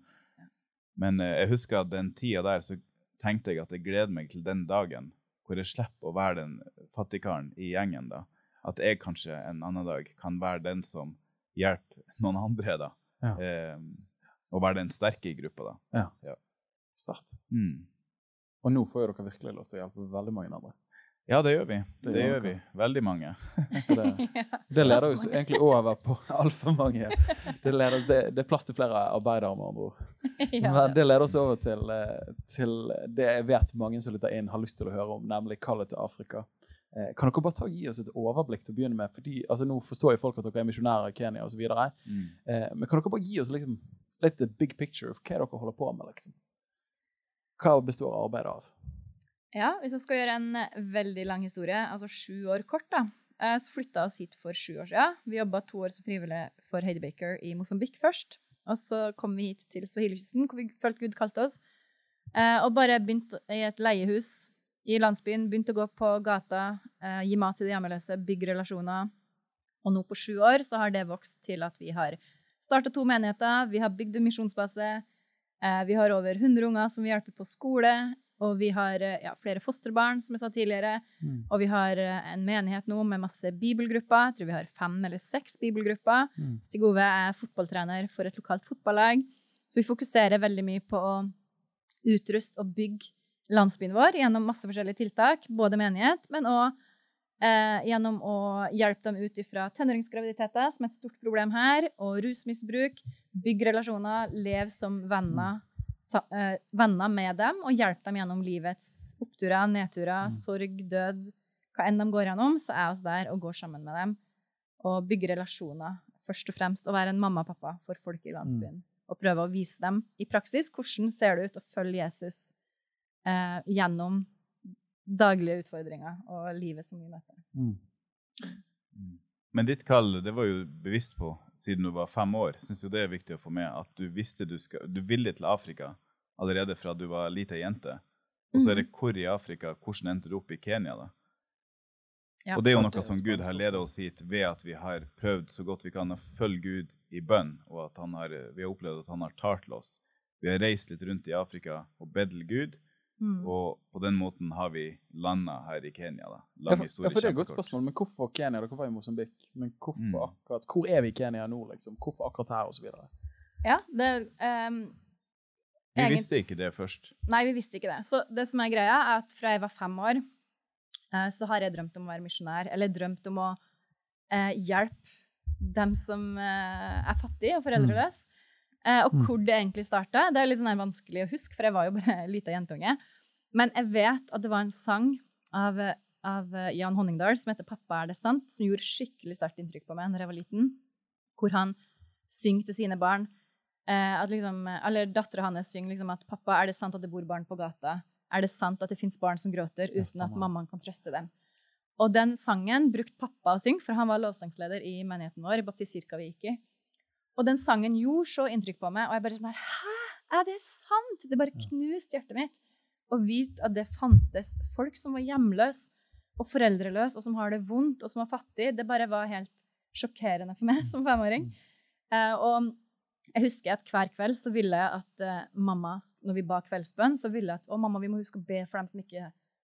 Men jeg husker at den tiden der, så tenkte jeg at jeg gleder meg til den dagen, hvor jeg slipper å være den fattigkaren i gjengen da. At jeg kanskje en annen dag kan være den som hjelper noen andre da. Og være den sterke i gruppa da. Ja. Start. Og nå får jo dere virkelig lov til å hjelpe veldig mange andre. Ja, det gjør vi. Det gjør vi. Veldig mange. Så det leder oss egentlig over på alt for mange. Det er plass til flere arbeidere med andre ord. Men det leder oss over til det jeg vet mange som lytter inn har lyst til å høre om, nemlig kallet til Afrika. Kan dere bare gi oss et overblikk til å begynne med? Fordi, altså, nå forstår jo folk at dere er misjonærer i Kenya og så videre. Men kan dere bare gi oss liksom, litt big picture of hva dere holder på med? Liksom? Hva består arbeidet av? Ja, hvis jeg skal gjøre en veldig lang historie, altså 7 år kort da, så flyttet jeg oss hit for 7 år siden. Vi jobbet 2 år som frivillig for Heidi Baker i Mosambik først, og så kom vi hit til Swahili-kysten, hvor vi følte Gud kalte oss, og bare begynte i et leiehus i landsbyen, begynte å gå på gata, gi mat til de hjemmeløse, bygge relasjoner, og nå på 7 år så har det vokst til at vi har startet 2 menigheter, vi har bygd en misjonsbase, vi har over 100 unger som vi hjelper på skole, og vi har flere fosterbarn, som jeg sa tidligere, og vi har en menighet nå med masse bibelgrupper. Jeg tror vi har 5 eller 6 bibelgrupper. Stig Ove er fotballtrener for et lokalt fotballag, så vi fokuserer veldig mye på å utruste og bygge landsbyen vår gjennom masse forskjellige tiltak, både menighet, men også gjennom å hjelpe dem ut fra tenåringsgraviditeter, som er et stort problem her, og rusmisbruk, bygge relasjoner, leve som venner med dem, og hjelpe dem gjennom livets oppturer, nedturer, sorg, død, hva enn de går gjennom, så er oss der og går sammen med dem, og bygge relasjoner, først og fremst, og være en mamma og pappa for folk i landsbyen, og prøve å vise dem i praksis hvordan ser det ut å følge Jesus gjennom daglige utfordringer og livet som vi møter. Men ditt kall, det var jo bevisst på, siden du var 5 år, synes jo det er viktig å få med, at du visste du ville til Afrika allerede fra du var lite jente. Og så er det hvor i Afrika, hvordan endte du opp i Kenya da? Ja, og det er jo noe som Gud har ledet oss hit ved at vi har prøvd så godt vi kan å følge Gud i bønn, og at vi har opplevd at han har talt til oss. Vi har reist litt rundt i Afrika og bedt til Gud, og på den måten har vi landet her i Kenya da. Lang historie, for det er et godt spørsmål, men hvorfor Kenya? Dere var i Mosambik, men hvorfor akkurat? Hvor er vi i Kenya nå liksom? Hvorfor akkurat her og så videre? Ja, vi visste ikke det først. Nei, vi visste ikke det. Så det som er greia er at fra jeg var 5 år, så har jeg drømt om å være misjonær, eller drømt om å hjelpe dem som er fattige og foreldreløse. Og hvor det egentlig startet, det er litt sånn her vanskelig å huske, for jeg var jo bare en liten jentunge. Men jeg vet at det var en sang av Jan Honningdal som heter «Pappa, er det sant?», som gjorde skikkelig sterkt inntrykk på meg når jeg var liten, hvor han synger til sine barn, at liksom, eller datteren hans synger liksom at «Pappa, er det sant at det bor barn på gata? Er det sant at det finnes barn som gråter uten at mammaen kan trøste dem?» Og den sangen brukte pappa å synge, for han var lovsangsleder i menigheten vår, i Baptistkirka vi gikk i. Og den sangen gjorde så inntrykk på meg, og jeg bare sånn her, hæ? Er det sant? Det bare knuste hjertet mitt. Og vite at det fantes folk som var hjemløse og foreldreløse, og som har det vondt, og som var fattige. Det bare var helt sjokkerende for meg som 5-åring. Og jeg husker at hver kveld så ville jeg at mamma, når vi ba kveldsbønn, så ville jeg at, mamma, vi må huske å be for dem som ikke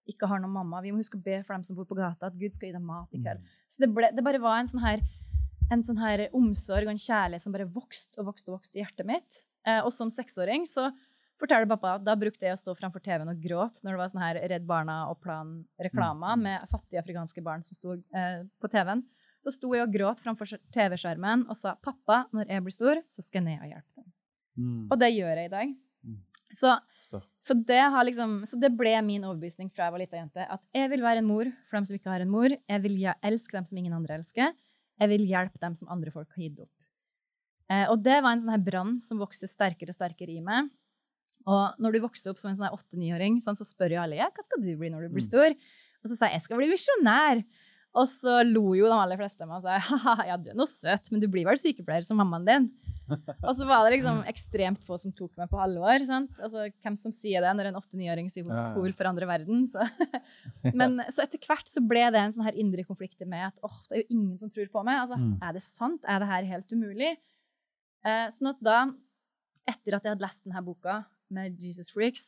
ikke har noen mamma. Vi må huske å be for dem som bor på gata, at Gud skal gi dem mat i kveld. Så det bare var en sånn her omsorg og en kjærlighet som bare vokste i hjertet mitt. Og som 6-åring så forteller pappa at da brukte jeg å stå framfor TV-en og gråte når det var sånn her Redd Barna og Plan-reklama med fattige afrikanske barn som sto på TV-en. Da sto jeg og gråt framfor TV-skjermen og sa, pappa, når jeg blir stor, så skal jeg ned og hjelpe dem. Og det gjør jeg i dag. Så det ble min overbevisning fra jeg var liten jente, at jeg vil være en mor for dem som ikke har en mor. Jeg vil elske dem som ingen andre elsker. Jeg vil hjelpe dem som andre folk har gitt opp. Og det var en sånn her brann som vokste sterkere og sterkere i meg. Og når du vokser opp som en sånn 8-9-åring, så spør jo alle, ja, hva skal du bli når du blir stor? Og så sa jeg skal bli misjonær. Og så lo jo de aller fleste av meg og sa, haha, ja, du noe søt, men du blir vel sykepleier som mammaen din. Og så var det liksom ekstremt få som tok meg på alvor, sant? Altså, hvem som sier det når en 8-9-åring sier hos cool for andre verden, så. Men så etter hvert så ble det en sånn her indre konflikt med at, det er jo ingen som tror på meg. Altså, er det sant? Er det her helt umulig? Sånn at da, etter at jeg hadde lest denne boka med Jesus Freaks,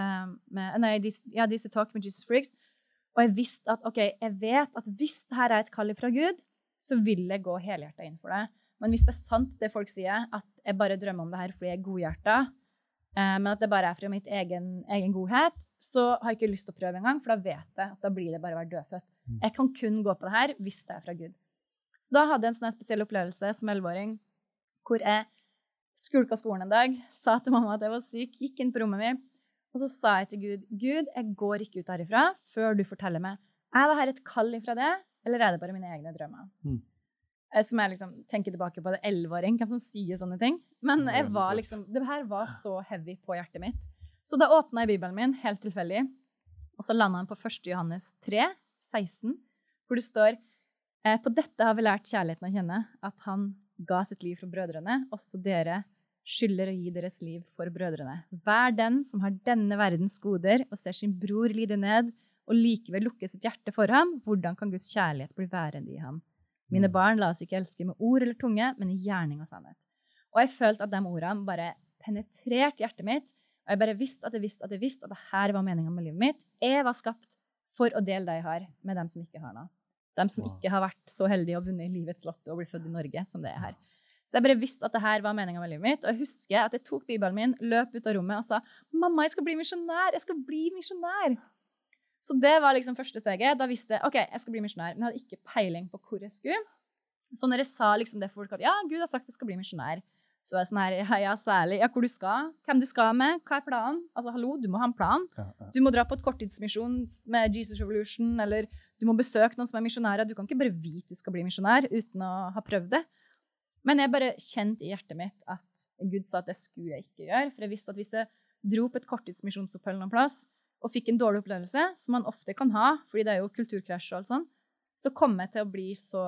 Disse Talk med Jesus Freaks, og jeg visste at, jeg vet at hvis det her er et kall fra Gud, så vil jeg gå helhjertet inn for det. Men hvis det er sant det folk sier, at jeg bare drømmer om det her fordi jeg er godhjertet, men at det bare er fra mitt egen godhet, så har jeg ikke lyst til å prøve en gang, for da vet jeg at da blir det bare å være dødfødt. Jeg kan kun gå på det her hvis det er fra Gud. Så da hadde jeg en sånn spesiell opplevelse som 11-åring, hvor jeg skulka skolen en dag, sa til mamma at jeg var syk, gikk inn på rommet mitt, og så sa jeg til Gud, Gud, jeg går ikke ut herifra før du forteller meg, er det her et kall ifra det, eller er det bare mine egne drømmer? Som jeg liksom tenker tilbake på det 11-åring, hvem som sier sånne ting. Men jeg var liksom, det her var så heavy på hjertet mitt. Så da åpnet jeg Bibelen min, helt tilfeldig, og så landet han på 1. Johannes 3, 16, hvor det står, på dette har vi lært kjærligheten å kjenne, at han ga sitt liv for brødrene, også dere skylder å gi deres liv for brødrene. Vær den som har denne verdens goder og ser sin bror lide ned og likevel lukke sitt hjerte for ham, hvordan kan Guds kjærlighet bli værende i ham? Mine barn, la oss ikke elske med ord eller tunge, men i gjerning og sannhet. Og jeg følte at de ordene bare penetrerte hjertet mitt, og jeg bare visste at det her var meningen med livet mitt. Jeg var skapt for å dele det jeg har med dem som ikke har noe. De som ikke har vært så heldige å vunne livets lotto og bli født i Norge som det er her. Så jeg bare visste at det her var meningen med livet mitt, og jeg husker at jeg tok Bibelen min, løp ut av rommet og sa, mamma, jeg skal bli misjonær. Så det var liksom første steget. Da visste jeg, jeg skal bli misjonær, men jeg hadde ikke peiling på hvor jeg skulle. Så når jeg sa liksom det for folk at, ja, Gud har sagt at jeg skal bli misjonær, så er jeg sånn her, ja, særlig, ja, hvor du skal, hvem du skal med, hva er planen? Altså, hallo, du må ha en plan. Du må dra på et korttidsmisjon med Jesus Revolution, eller du må besøke noen som er misjonærer. Du kan ikke bare vite du skal bli misjonær uten å ha prøvd det. Men jeg bare kjente i hjertet mitt at Gud sa at det skulle jeg ikke gjøre, for jeg visste at hvis jeg dro på et korttidsmisjonsopphold noen plass, og fikk en dårlig opplevelse, som man ofte kan ha, fordi det er jo kulturkrasj og alt sånt, så kom jeg til å bli så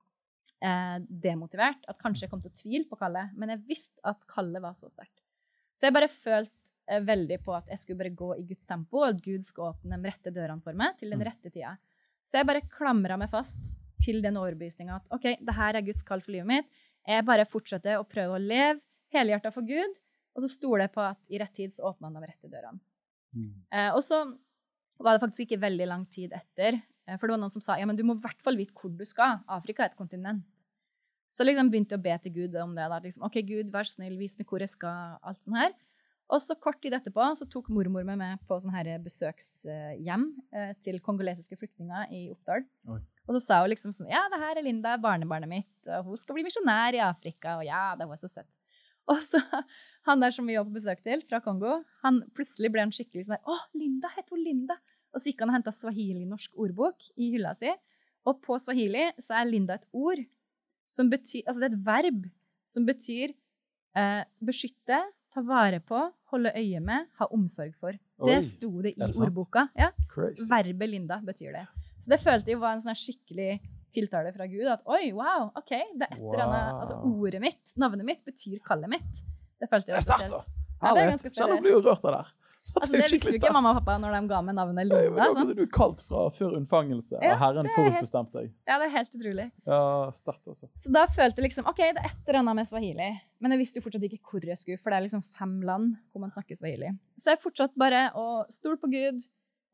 demotivert at kanskje jeg kom til å tvile på kallet, men jeg visste at kallet var så sterkt. Så jeg bare følte veldig på at jeg skulle bare gå i Guds tempo, og at Gud skulle åpne de rette dørene for meg til den rette tida. Så jeg bare klamret meg fast til den overbevisningen at det her er Guds kall for livet mitt. Jeg bare fortsetter å prøve å leve helhjertet for Gud, og så stoler jeg på at i rett tid så åpner han de rette dørene. Og så var det faktisk ikke veldig lang tid etter, for det var noen som sa, ja, men du må i hvert fall vite hvor du skal. Afrika er et kontinent. Så liksom begynte jeg å be til Gud om det. Da. Liksom, Gud, vær snill, vis meg hvor jeg skal, alt sånt her. Og så kort tid etterpå så tok mormor meg med på sånn her besøkshjem til kongolesiske flyktninger i Oppdal. Og så sa hun liksom sånn, ja, det her er Linda, barnebarnet mitt, og hun skal bli misjonær i Afrika, og ja, det var så søtt. Og så han der som vi var på besøk til fra Kongo, plutselig ble han skikkelig sånn der, Linda, heter hun Linda? Og så gikk han og hentet Swahili-norsk ordbok i hylla si, og på Swahili så er Linda et ord som betyr, altså det er et verb som betyr beskytte, ta vare på, holde øye med, ha omsorg for. Det sto det i ordboka. Ja. Verbet Linda betyr det. Så det følte jeg var en sånn skikkelig tiltale fra Gud, at wow, det er et eller annet, altså ordet mitt, navnet mitt betyr kallet mitt. Det følte jeg var spesielt. Ja, det er ganske spesielt. Kjenner du blir jo rørt av det. Altså, det visste jo ikke mamma og pappa når de ga meg navnet Linda. Du er kalt fra før unnfangelse, og Herren forutbestemt deg. Ja, det er helt utrolig. Ja, sterkt altså. Så da følte jeg liksom, det er et eller annet med Swahili, men jeg visste jo fortsatt ikke hvor jeg skulle, for det er liksom 5 land hvor man snakker Swahili. Så jeg fortsatte bare å stole på Gud,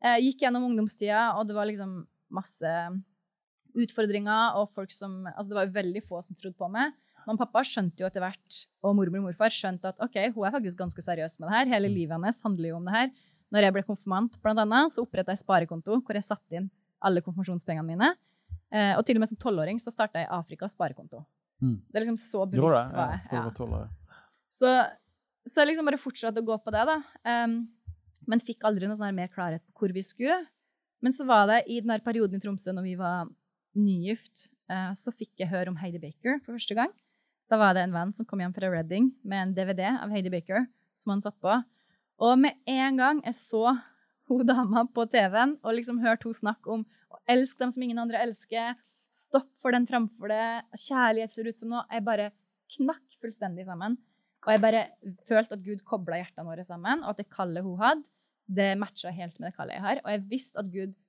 Gikk gjennom ungdomstida, og det var liksom masse utfordringer, og folk som, altså det var jo veldig få som trodde på meg. Men pappa skjønte jo etter hvert, og mormor og morfar skjønte at ok, hun faktisk ganske seriøs med det her. Hele livet hennes handler jo om det her. Når jeg ble konfirmant, blant annet, så opprettet jeg sparekonto, hvor jeg satte inn alle konfirmasjonspengene mine. Og til og med som 12-åring så startet jeg Afrika sparekonto. Det liksom så bevisst var jeg. Jeg tror det var 12 år. Så jeg liksom bare fortsatte å gå på det da. Men fikk aldri noe sånn her mer klarhet på hvor vi skulle. Men så var det i denne perioden i Tromsø, når vi var nygift, så fikk jeg høre om Heidi Baker for første gang. Da var det en venn som kom hjem fra Reading med en DVD av Heidi Baker, som han satt på. Og med en gang jeg så hun dama på TV-en, og liksom hørte hun snakke om å elske dem som ingen andre elsker, stopp for den framfor det, kjærlighet ser ut som noe, jeg bare knakk fullstendig sammen. Og jeg bare følte at Gud koblet hjertene våre sammen, og at det kallet hun hadde, det matchet helt med det kallet jeg har. Og jeg visste at Gud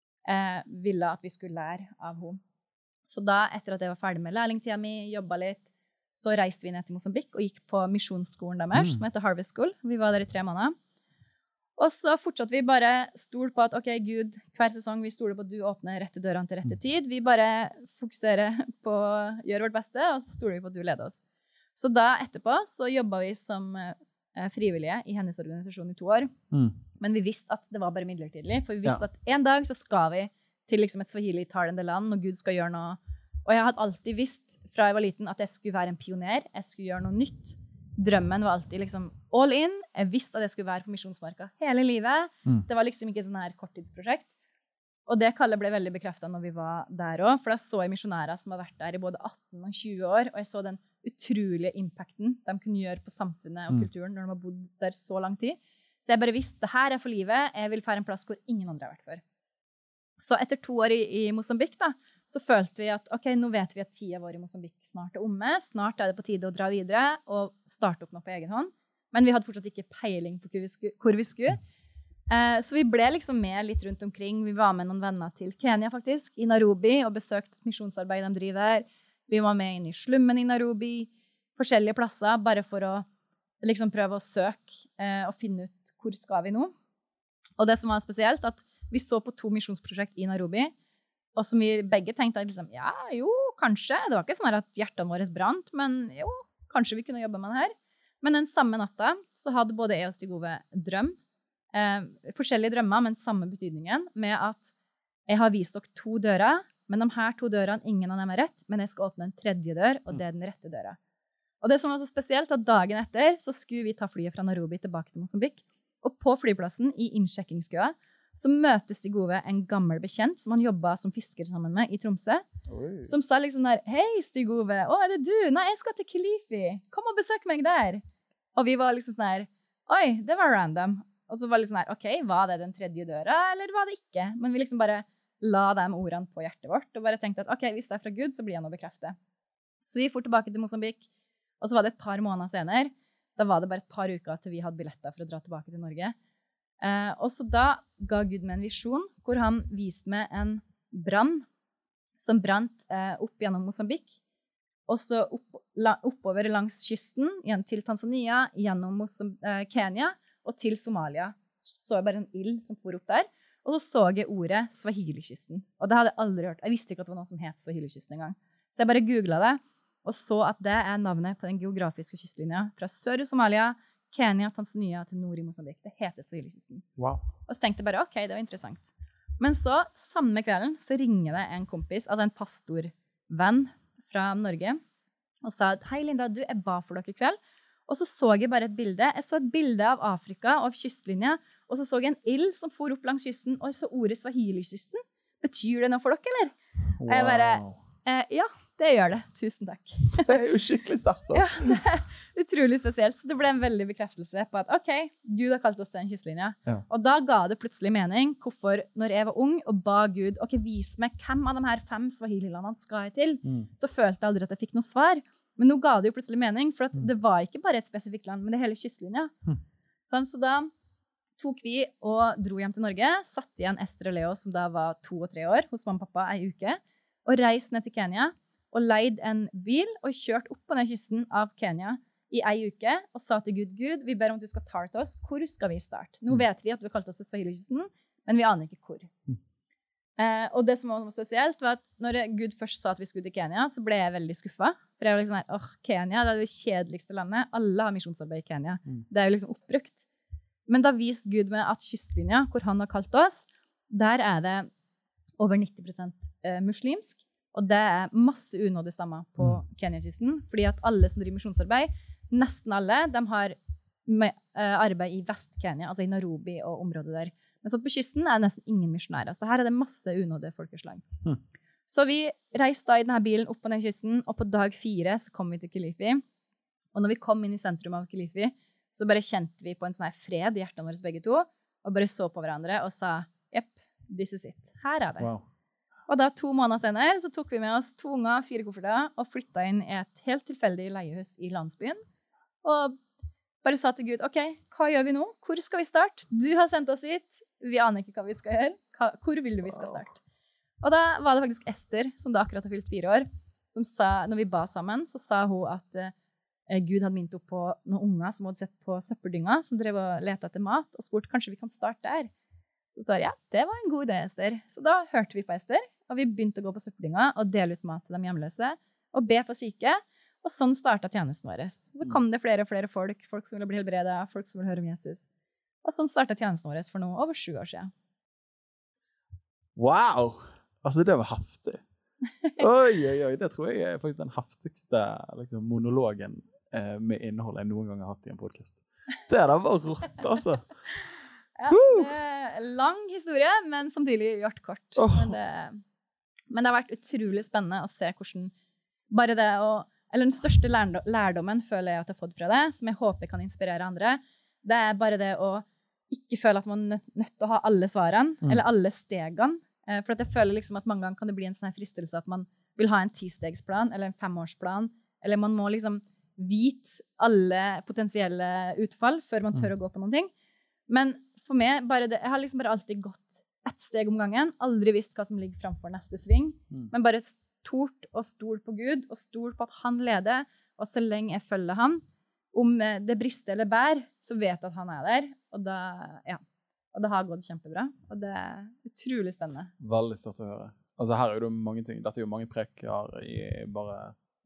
ville at vi skulle lære av henne. Så da, etter at jeg var ferdig med lærlingtida mi, jobbet litt, så reiste vi ned til Mosambik og gikk på misjonsskolen deres, som heter Harvest School. Vi var der i 3 måneder. Og så fortsatte vi bare stole på at, ok, Gud, hver sesong vi stoler på at du åpner rette dørene til rette tid. Vi bare fokuserer på å gjøre vårt beste, og så stoler vi på at du leder oss. Så da etterpå så jobbet vi som frivillige i hennes organisasjon i 2 år. Men vi visste at det var bare midlertidig, for vi visste at en dag så skal vi til liksom et swahili-talende land, og Gud skal gjøre noe. Og jeg hadde alltid visst fra jeg var liten at jeg skulle være en pioner, jeg skulle gjøre noe nytt. Drømmen var alltid liksom all in. Jeg visste at jeg skulle være på misjonsmarka hele livet. Det var liksom ikke sånn her korttidsprosjekt. Og det kallet ble veldig bekreftet når vi var der også, for da så jeg misjonærer som har vært der i både 18 og 20 år, og jeg så den utrolige impacten de kunne gjøre på samfunnet og kulturen når de har bodd der så lang tid. Så jeg bare visste, det her er for livet, jeg vil være en plass hvor ingen andre har vært før. Så etter 2 år i Mosambik da, så følte vi at ok, nå vet vi at tida vår i Mosambik snart er omme, snart er det på tide å dra videre og starte opp noe på egen hånd. Men vi hadde fortsatt ikke peiling på hvor vi skulle. Så vi ble liksom med litt rundt omkring. Vi var med noen venner til Kenya faktisk, i Nairobi, og besøkte misjonsarbeid de driver der. Vi var med inn i slummen i Nairobi, forskjellige plasser, bare for å liksom prøve å søke og finne ut hvor skal vi nå. Og det som var spesielt, at vi så på 2 misjonsprosjekt i Nairobi, og som vi begge tenkte at liksom, ja, jo, kanskje. Det var ikke sånn at hjertene våre brant, men jo, kanskje vi kunne jobbe med det her. Men den samme natta så hadde både jeg og Stig Ove drøm, forskjellige drømmer, men samme betydningen, med at jeg har vist dere 2 dører, men de her 2 dørene, ingen av dem er rett, men jeg skal åpne en 3. dør, og det er den rette døra. Og det som var så spesielt, at dagen etter så skulle vi ta flyet fra Nairobi tilbake til Mosambik, og på flyplassen i innsjekkingskøa, så møtes Stig Ove en gammel bekjent som han jobbet som fisker sammen med i Tromsø, som sa liksom der, hei Stig Ove, er det du? Nei, jeg skal til Kilifi, kom og besøk meg der. Og vi var liksom sånn her, oi, det var random. Og så var det liksom sånn her, ok, var det den 3. døra, eller var det ikke? Men vi liksom bare la de ordene på hjertet vårt, og bare tenkte at ok, hvis det er fra Gud, så blir han å bekrefte. Så vi for tilbake til Mosambik, og så var det et par måneder senere, da var det bare et par uker til vi hadde billetter for å dra tilbake til Norge. Og så da ga Gud meg en visjon, hvor han viste meg en brann som brant opp gjennom Mosambik, og så oppover langs kysten, til Tanzania, gjennom Kenya, og til Somalia. Så jeg bare en ild som for opp der, og så jeg ordet Swahili-kysten. Og det hadde jeg aldri hørt. Jeg visste ikke at det var noe som het Swahili-kysten en gang. Så jeg bare googlet det, og så at det er navnet på den geografiske kystlinja fra sør i Somalia, Kenya, Tanzania til nord i Mosambik. Det heter Swahili-kysten. Wow. Og så tenkte jeg bare, ok, det var interessant. Men så, samme kvelden, så ringer det en kompis, altså en pastorvenn fra Norge, og sa at, hei Linda, jeg ba for dere i kveld. Og så jeg bare et bilde. Jeg så et bilde av Afrika og av kystlinja, og så jeg en ild som for opp langs kysten, og jeg så ordet Swahili-kysten. Betyr det noe for dere, eller? Wow. Jeg bare, ja, det gjør det. Tusen takk. Det er jo skikkelig sterkt da. Ja, det er utrolig spesielt. Så det ble en veldig bekreftelse på at, ok, Gud har kalt oss til en kystlinje. Ja. Og da ga det plutselig mening hvorfor, når jeg var ung og ba Gud, ok, vis meg hvem av de her 5 Swahili-landene skal jeg til, så følte jeg aldri at jeg fikk noe svar. Men nå ga det jo plutselig mening, for at det var ikke bare et spesifikt land, men det hele kystlinja. Sånn, så da tok vi og dro hjem til Norge, satt igjen Esther og Leo, som da var 2 og 3 år, hos mamma og pappa en uke, og reiste ned til Kenya, og leide en bil og kjørte opp på den kysten av Kenya i en uke og sa til Gud, vi ber om at du skal ta til oss. Hvor skal vi starte? Nå vet vi at du har kalt oss til Swahili-kysten, Men vi aner ikke hvor. Og det som var spesielt var at når Gud først sa at vi skulle til Kenya, så ble jeg veldig skuffet. For jeg var liksom her, Kenya, det er det kjedeligste landet. Alle har misjonsarbeid i Kenya. Det er jo liksom oppbrukt. Men da viste Gud med at kystlinja, hvor han har kalt oss, der er det over 90% muslimsk. Og det er masse unådde samme på Kenya-kysten. Fordi at alle som driver misjonsarbeid, nesten alle, de har arbeid i Vest-Kenya, altså i Nairobi og området der. Men sånn på kysten er det nesten ingen misjonærer. Så her er det masse unådde folkeslag. Så vi reiste da i denne bilen opp på den kysten, og på dag 4 så kom vi til Kilifi. Og når vi kom inn i sentrum av Kilifi, så bare kjente vi på en sånn her fred i hjertene våre begge to, og bare så på hverandre og sa, jepp, this is it. Her er det. Wow. Og da 2 måneder senere så tok vi med oss 2 unger, 4 kofferter, og flyttet inn i et helt tilfeldig leiehus i landsbyen. Og bare sa til Gud, ok, hva gjør vi nå? Hvor skal vi starte? Du har sendt oss hit. Vi aner ikke hva vi skal gjøre. Hvor vil du vi skal starte? Og da var det faktisk Esther, som da akkurat har fylt 4 år, som sa, når vi ba sammen, så sa hun at Gud hadde minnet opp på noen unger som hadde sett på søppeldynga, som drev og lette etter mat, og spurt, kanskje vi kan starte der? Så sa jeg, ja, det var en god idé, Esther. Så da hørte vi på Esther, og vi begynte å gå på søppeldynga og dele ut mat til de hjemløse, og be for syke. Og sånn startet tjenesten vår. Så kom det flere og flere folk som ville bli helbredet, folk som ville høre om Jesus. Og sånn startet tjenesten vår for nå over 7 år siden. Wow! Altså, det var heftig. Oi. Det tror jeg er faktisk den heftigste liksom, monologen med innhold jeg noen gang har hatt i en podcast. Det der var rått, altså. Ja, det er en lang historie, men samtidig gjort kort. Men det har vært utrolig spennende å se hvordan bare det eller den største lærdommen føler jeg at jeg har fått fra det, som jeg håper kan inspirere andre, det er bare det å ikke føle at man er nødt til å ha alle svarene, eller alle stegene. For at jeg føler liksom at mange ganger kan det bli en sånn fristelse at man vil ha en 10-stegsplan, eller en 5-årsplan, eller man må liksom vite alle potensielle utfall før man tør å gå på noen ting. Men for meg, jeg har liksom bare alltid gått ett steg om gangen, aldri visst hva som ligger framfor neste sving, men bare tort og stol på Gud, og stol på at han leder, og så lenge jeg følger han, om det brister eller bær, så vet jeg at han er der, og det har gått kjempebra, og det er utrolig spennende. Veldig stort å høre. Altså her er jo mange ting, dette er jo mange preker bare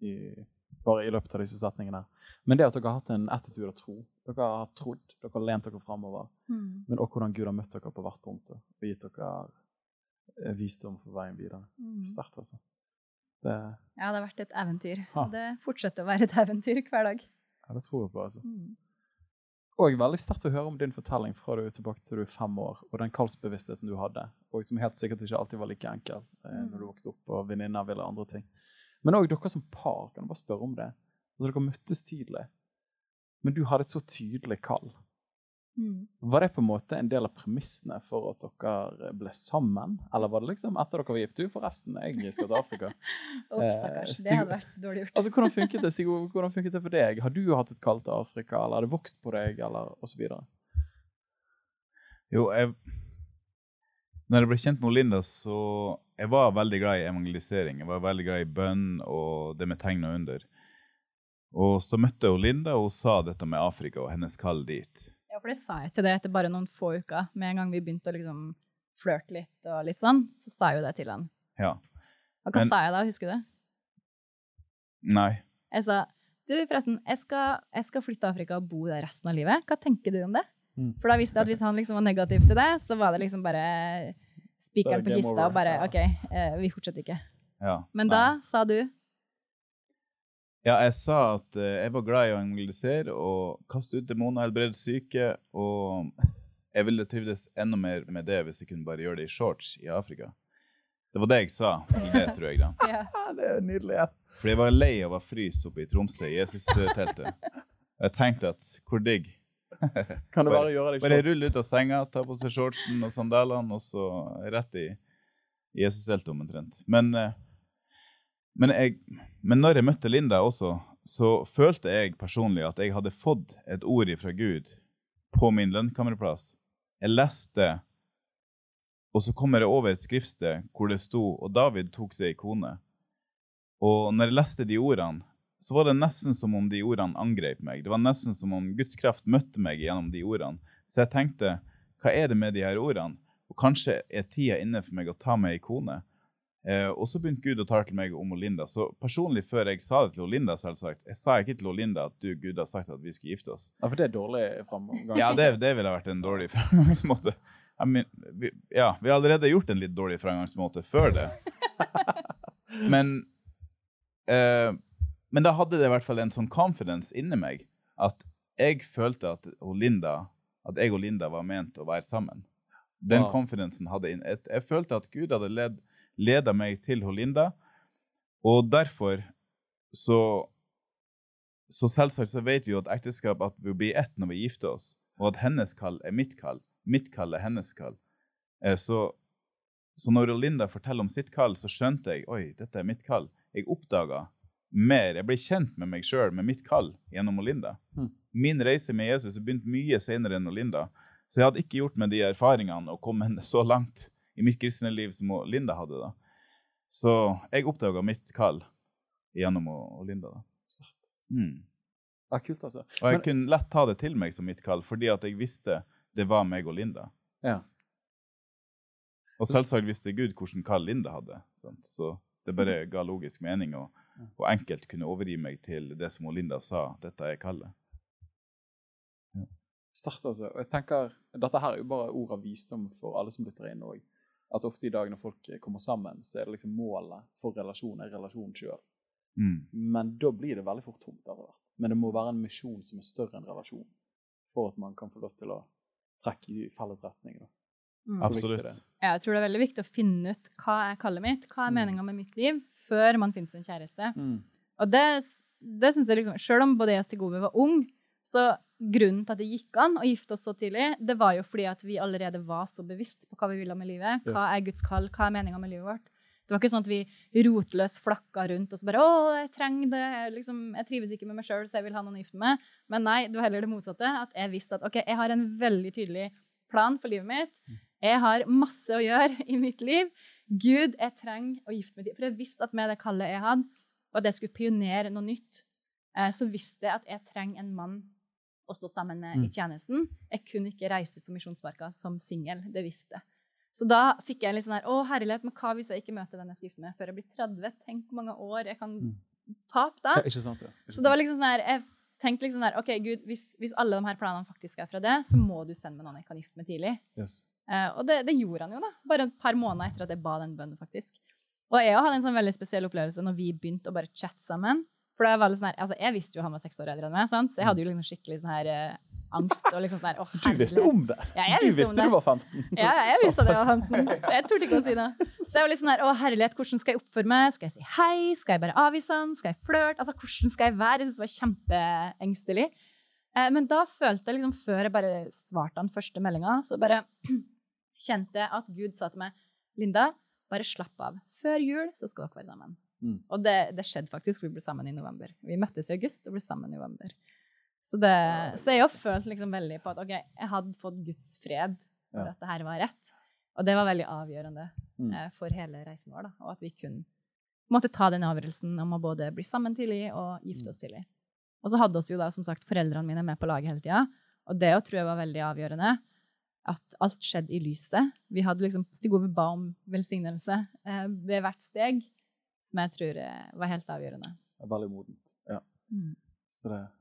i løpet av disse setningene. Men det at dere har hatt en attitude av tro, dere har trodd, dere har lent dere fremover, men også hvordan Gud har møtt dere på hvert punkt, og gitt dere visdom for veien videre. Sterkt, altså. Ja, det har vært et eventyr. Og det fortsetter å være et eventyr hver dag. Ja, det tror jeg på, altså. Og veldig sterkt å høre om din fortelling fra du er tilbake til du er 5 år, og den kallsbevisstheten du hadde, og som helt sikkert ikke alltid var like enkel når du vokste opp, og venninner ville andre ting. Men også dere som par, kan jeg bare spørre om det. Altså, dere møttes tidlig, men du hadde et så tydelig kall. Var det på en måte en del av premissene for at dere ble sammen? Eller var det liksom etter dere var gift? Du forresten, jeg skal til Afrika. Stakkars, det hadde vært dårlig gjort. Altså, hvordan funket det, Stig? Hvordan funket det for deg? Har du hatt et kall til Afrika, eller har det vokst på deg, eller og så videre? Jo, når jeg ble kjent med Linda, så jeg var veldig glad i evangelisering. Jeg var veldig glad i bønn og det med tegn og under. Og så møtte jeg Linda, og hun sa dette med Afrika og hennes kall dit. Ja, for det sa jeg til det etter bare noen få uker. Med en gang vi begynte å liksom flørte litt og litt sånn, så sa jeg jo det til han. Ja. Og hva sa jeg da, husker du? Nei. Jeg sa, du forresten, jeg skal flytte til Afrika og bo der resten av livet. Hva tenker du om det? For da visste jeg at hvis han liksom var negativ til det, så var det liksom bare spikeren på kista og bare, ok, vi fortsetter ikke. Ja, men da sa du? Ja, jeg sa at jeg var glad i å evangelisere og kaste ut demoner, helbrede syke, og jeg ville trivdes enda mer med det hvis jeg kunne bare gjøre det i shorts i Afrika. Det var det jeg sa til det, tror jeg da. Ja, det er nydelig, ja. For jeg var lei av å fryse oppe i Tromsø, i Jesus-teltet. Jeg tenkte at, hvor digg. Kan du bare gjøre det i shorts? Bare rulle ut av senga, ta på seg shortsen og sandalene, og så rett i Jesus-teltet omtrent. Men når jeg møtte Linda også, så følte jeg personlig at jeg hadde fått et ord fra Gud på min lønnkammerplass. Jeg leste, og så kommer jeg over et skriftsted hvor det sto, og David tok seg en kone. Og når jeg leste de ordene, så var det nesten som om de ordene angrep meg. Det var nesten som om Guds kraft møtte meg gjennom de ordene. Så jeg tenkte, hva er det med de her ordene? og kanskje tida inne for meg å ta med en kone. Og så begynte Gud å tale til meg om Linda. Så personlig før jeg sa det til Linda, selvsagt, jeg sa ikke til Linda at Gud har sagt at vi skulle gifte oss. Ja, for det dårlig fremgang. Ja, det ville ha vært en dårlig fremgangsmåte. Vi har allerede gjort en litt dårlig fremgangsmåte før det. Men da hadde det i hvert fall en sånn confidence inni meg, at jeg følte at jeg og Linda var ment å være sammen. Den confidencen hadde jeg følte at Gud hadde ledet meg til Linda, og derfor så selvsagt så vet vi jo at ekteskap at vi blir ett når vi gifter oss, og at hennes kall mitt kall hennes kall. Så når Linda forteller om sitt kall, så skjønte jeg, oi, dette mitt kall. Jeg oppdaget mer, jeg ble kjent med meg selv, med mitt kall, gjennom Linda. Min reise med Jesus begynte mye senere enn Linda, så jeg hadde ikke gjort med de erfaringene og kommet så langt i mitt kristne liv som Linda hadde da. Så jeg oppdaget mitt kall gjennom Linda da. Ja, kult altså. Og jeg kunne lett ta det til meg som mitt kall, fordi at jeg visste det var meg og Linda. Ja. Og selvsagt visste Gud hvordan kall Linda hadde. Sant? Så det bare ga logisk mening og enkelt kunne overgi meg til det som Linda sa, dette er kallet. Ja. Start altså. Og jeg tenker, dette her er jo bare ord av visdom for alle som lytter inn også. At ofte i dag når folk kommer sammen, så er det liksom målet for relasjonen selv. Men da blir det veldig fort tomt. Men det må være en misjon som er større enn relasjon, for at man kan få lov til å trekke i felles retning. Absolutt. Jeg tror det er veldig viktig å finne ut hva er kallet mitt, hva er meningen med mitt liv, før man finner en kjæreste. Og det synes jeg liksom, selv om både jeg og Stig Ove var ung, så grunnen til at det gikk an å gifte oss så tidlig, det var jo fordi at vi allerede var så bevisst på hva vi ville med livet, hva er Guds kall, hva er meningen med livet vårt. Det var ikke sånn at vi rotløst flakket rundt og så bare, jeg trenger det, jeg trives ikke med meg selv, så jeg vil ha noen å gifte med. Men nei, det var heller det motsatte, at jeg visste at ok, jeg har en veldig tydelig plan for livet mitt. Jeg har masse å gjøre i mitt liv. Gud, jeg trenger å gifte meg til. For jeg visste at med det kallet jeg hadde, og at jeg skulle pionere noe nytt, så visste jeg at jeg trenger en mann å stå sammen med i tjenesten. Jeg kunne ikke reise ut på misjonsmarka som single, det visste jeg. Så da fikk jeg litt sånn her, herlighet, men hva hvis jeg ikke møter den jeg skal gifte med før jeg blir 30? Tenk hvor mange år jeg kan tape da. Ikke sant, ja. Så det var liksom sånn her, jeg tenkte liksom sånn her, ok Gud, hvis alle de her planene faktisk er fra det, så må du sende meg noen jeg kan gifte med tidlig. Yes. Og det gjorde han jo da, bare et par måneder etter at jeg ba den bønnen faktisk. Og jeg hadde en sånn veldig spesiell opplevelse når vi begynte å bare chatte sammen. For det var litt sånn her, altså jeg visste jo han var 6 år eldre enn meg, sant? Så jeg hadde jo liksom skikkelig sånn her angst og liksom sånn her, så du visste om det? Ja, jeg visste om det. Du var 15. Ja, jeg visste at jeg var 15, så jeg torde ikke å si noe. Så jeg var litt sånn her, herlighet, hvordan skal jeg oppføre meg? Skal jeg si hei? Skal jeg bare avvise han? Skal jeg flørte? Altså, hvordan skal jeg være? Jeg synes det var kjempeengstelig. Men da følte jeg liksom, før jeg bare svarte han første meldingen, så bare kjente jeg at Gud sa til meg, Linda, bare slapp av. Før jul så skal dere være sammen. Og det skjedde faktisk, vi ble sammen i november. Vi møttes i august og ble sammen i november. Så jeg har følt liksom veldig på at jeg hadde fått Guds fred for at det her var rett. Og det var veldig avgjørende for hele reisen vår da. Og at vi måtte ta den avgjørelsen om å både bli sammen tidlig og gifte oss tidlig. Og så hadde oss jo da, som sagt, foreldrene mine med på laget hele tiden. Og det tror jeg var veldig avgjørende. At alt skjedde i lyset. Vi hadde liksom, Stig Ove ba om velsignelse ved hvert steg, som jeg tror var helt avgjørende. Det er veldig modent, ja. Så det...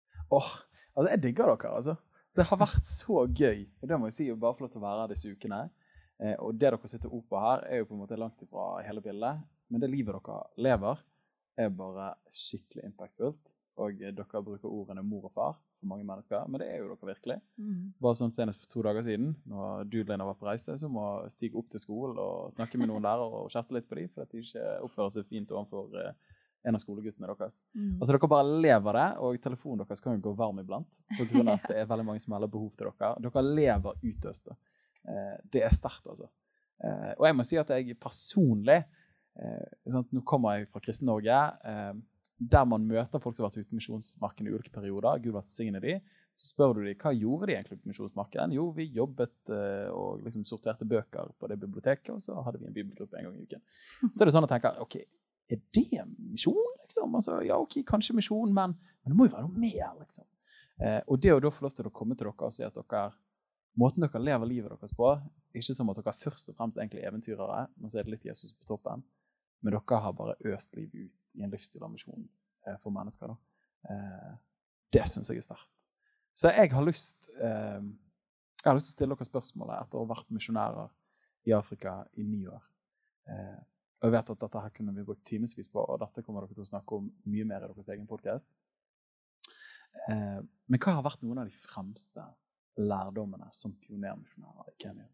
altså jeg digger dere, altså. Det har vært så gøy, og det må jeg si, å bare få lov til å være her disse ukene. Og det dere sitter opp på her, er jo på en måte langt ifra hele bildet, men det livet dere lever er bare skikkelig impactfullt, og dere bruker ordene mor og far for mange mennesker, men det er jo dere virkelig. Bare sånn senest for 2 dager siden, når du, Lena, var på reise, så må stige opp til skolen og snakke med noen lærere og kjerte litt på dem, for at de ikke oppfører seg fint overfor en av skoleguttene deres. Altså dere bare lever det, og telefonen deres kan jo gå varm iblant, på grunn av at det er veldig mange som melder behov til dere. Dere lever utøst. Det er sterkt, altså. Og jeg må si at jeg personlig, nå kommer jeg fra Kristen Norge, der man møter folk som har vært ute i misjonsmarken i ulike perioder, Gud har signet de, så spør du de, hva gjorde de egentlig på misjonsmarken? Jo, vi jobbet og liksom sorterte bøker på det biblioteket, og så hadde vi en bibelgruppe en gang i uken. Så er det sånn at jeg tenker, ok, er det misjon, liksom? Altså, ja, ok, kanskje misjon, men det må jo være noe mer, liksom. Og det å da få lov til å komme til dere og si at dere måten dere lever livet deres på, ikke som at dere først og fremst egentlig eventyrere, men så det litt Jesus på toppen, men dere har bare øst liv ut i en livsstilambisjon for mennesker. Da. Det synes jeg sterkt. Så jeg har lyst til å stille dere spørsmålet etter å ha vært misjonærer i Afrika i 9 år. Og jeg vet at dette her kunne vi brukt timesvis på, og dette kommer dere til å snakke om mye mer i deres egen podcast. Men hva har vært noen av de fremste lærdommene som pionermisjonærer i Kenya?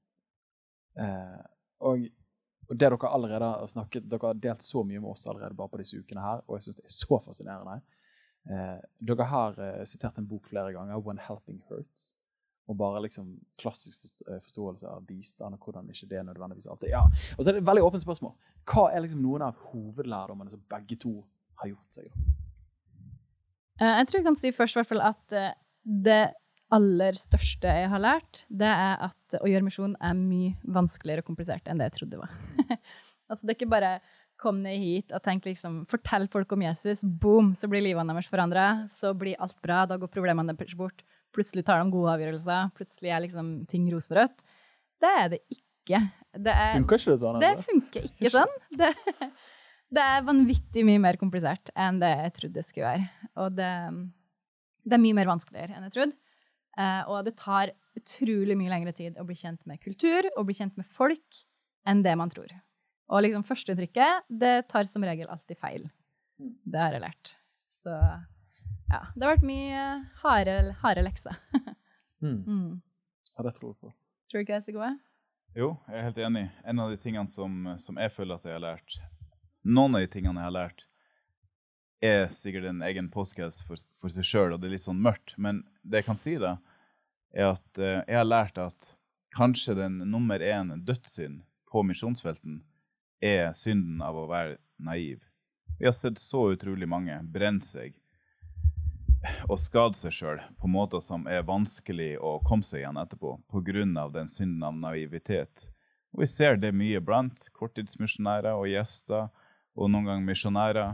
Og det dere allerede har snakket, dere har delt så mye med oss allerede bare på disse ukene her, og jeg synes det så fascinerende. Dere har sitert en bok flere ganger, When Helping Hurts, og bare liksom klassisk forståelse av bistand, og hvordan ikke det nødvendigvis alltid. Ja, og så det et veldig åpent spørsmål. Hva liksom noen av hovedlærdommene som begge to har gjort seg? Jeg tror jeg kan si først i hvert fall at det aller største jeg har lært, det at å gjøre misjon mye vanskeligere og komplisert enn det jeg trodde det var. Altså det ikke bare kom ned hit og tenk liksom, fortell folk om Jesus, boom, så blir livene deres forandret, så blir alt bra, da går problemene deres bort, plutselig tar de gode avgjørelser, plutselig liksom ting rosenrødt. Det det ikke. Funker ikke det sånn? Det funker ikke sånn. Det vanvittig mye mer komplisert enn det jeg trodde det skulle være. Og det mye mer vanskeligere enn jeg trodde. Og det tar utrolig mye lengre tid å bli kjent med kultur og bli kjent med folk enn det man tror. Og liksom førsteinntrykket, det tar som regel alltid feil. Det har jeg lært. Så ja, det har vært mye harde lekser. Ja, det tror jeg på. Tror du ikke det, Sigve? Jo, jeg helt enig. En av de tingene som jeg føler at jeg har lært, noen av de tingene jeg har lært, sikkert en egen podcast for seg selv, og det litt sånn mørkt. Men det jeg kan si da, at jeg har lært at kanskje den nummer 1 dødssynd på misjonsfelten synden av å være naiv. Vi har sett så utrolig mange brenne seg og skade seg selv på måter som vanskelig å komme seg igjen etterpå, på grunn av den synden av naivitet. Og vi ser det mye blant korttidsmisjonærer og gjester, og noen ganger misjonærer,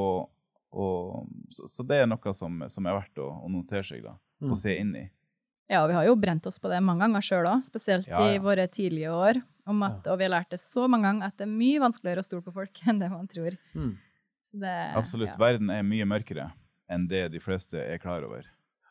så det noe som verdt å notere seg da, og se inn i. Ja, vi har jo brent oss på det mange ganger selv også, spesielt i våre tidlige år, og vi har lært det så mange ganger at det mye vanskeligere å stole på folk enn det man tror. Så absolutt, verden mye mørkere enn det de fleste klar over.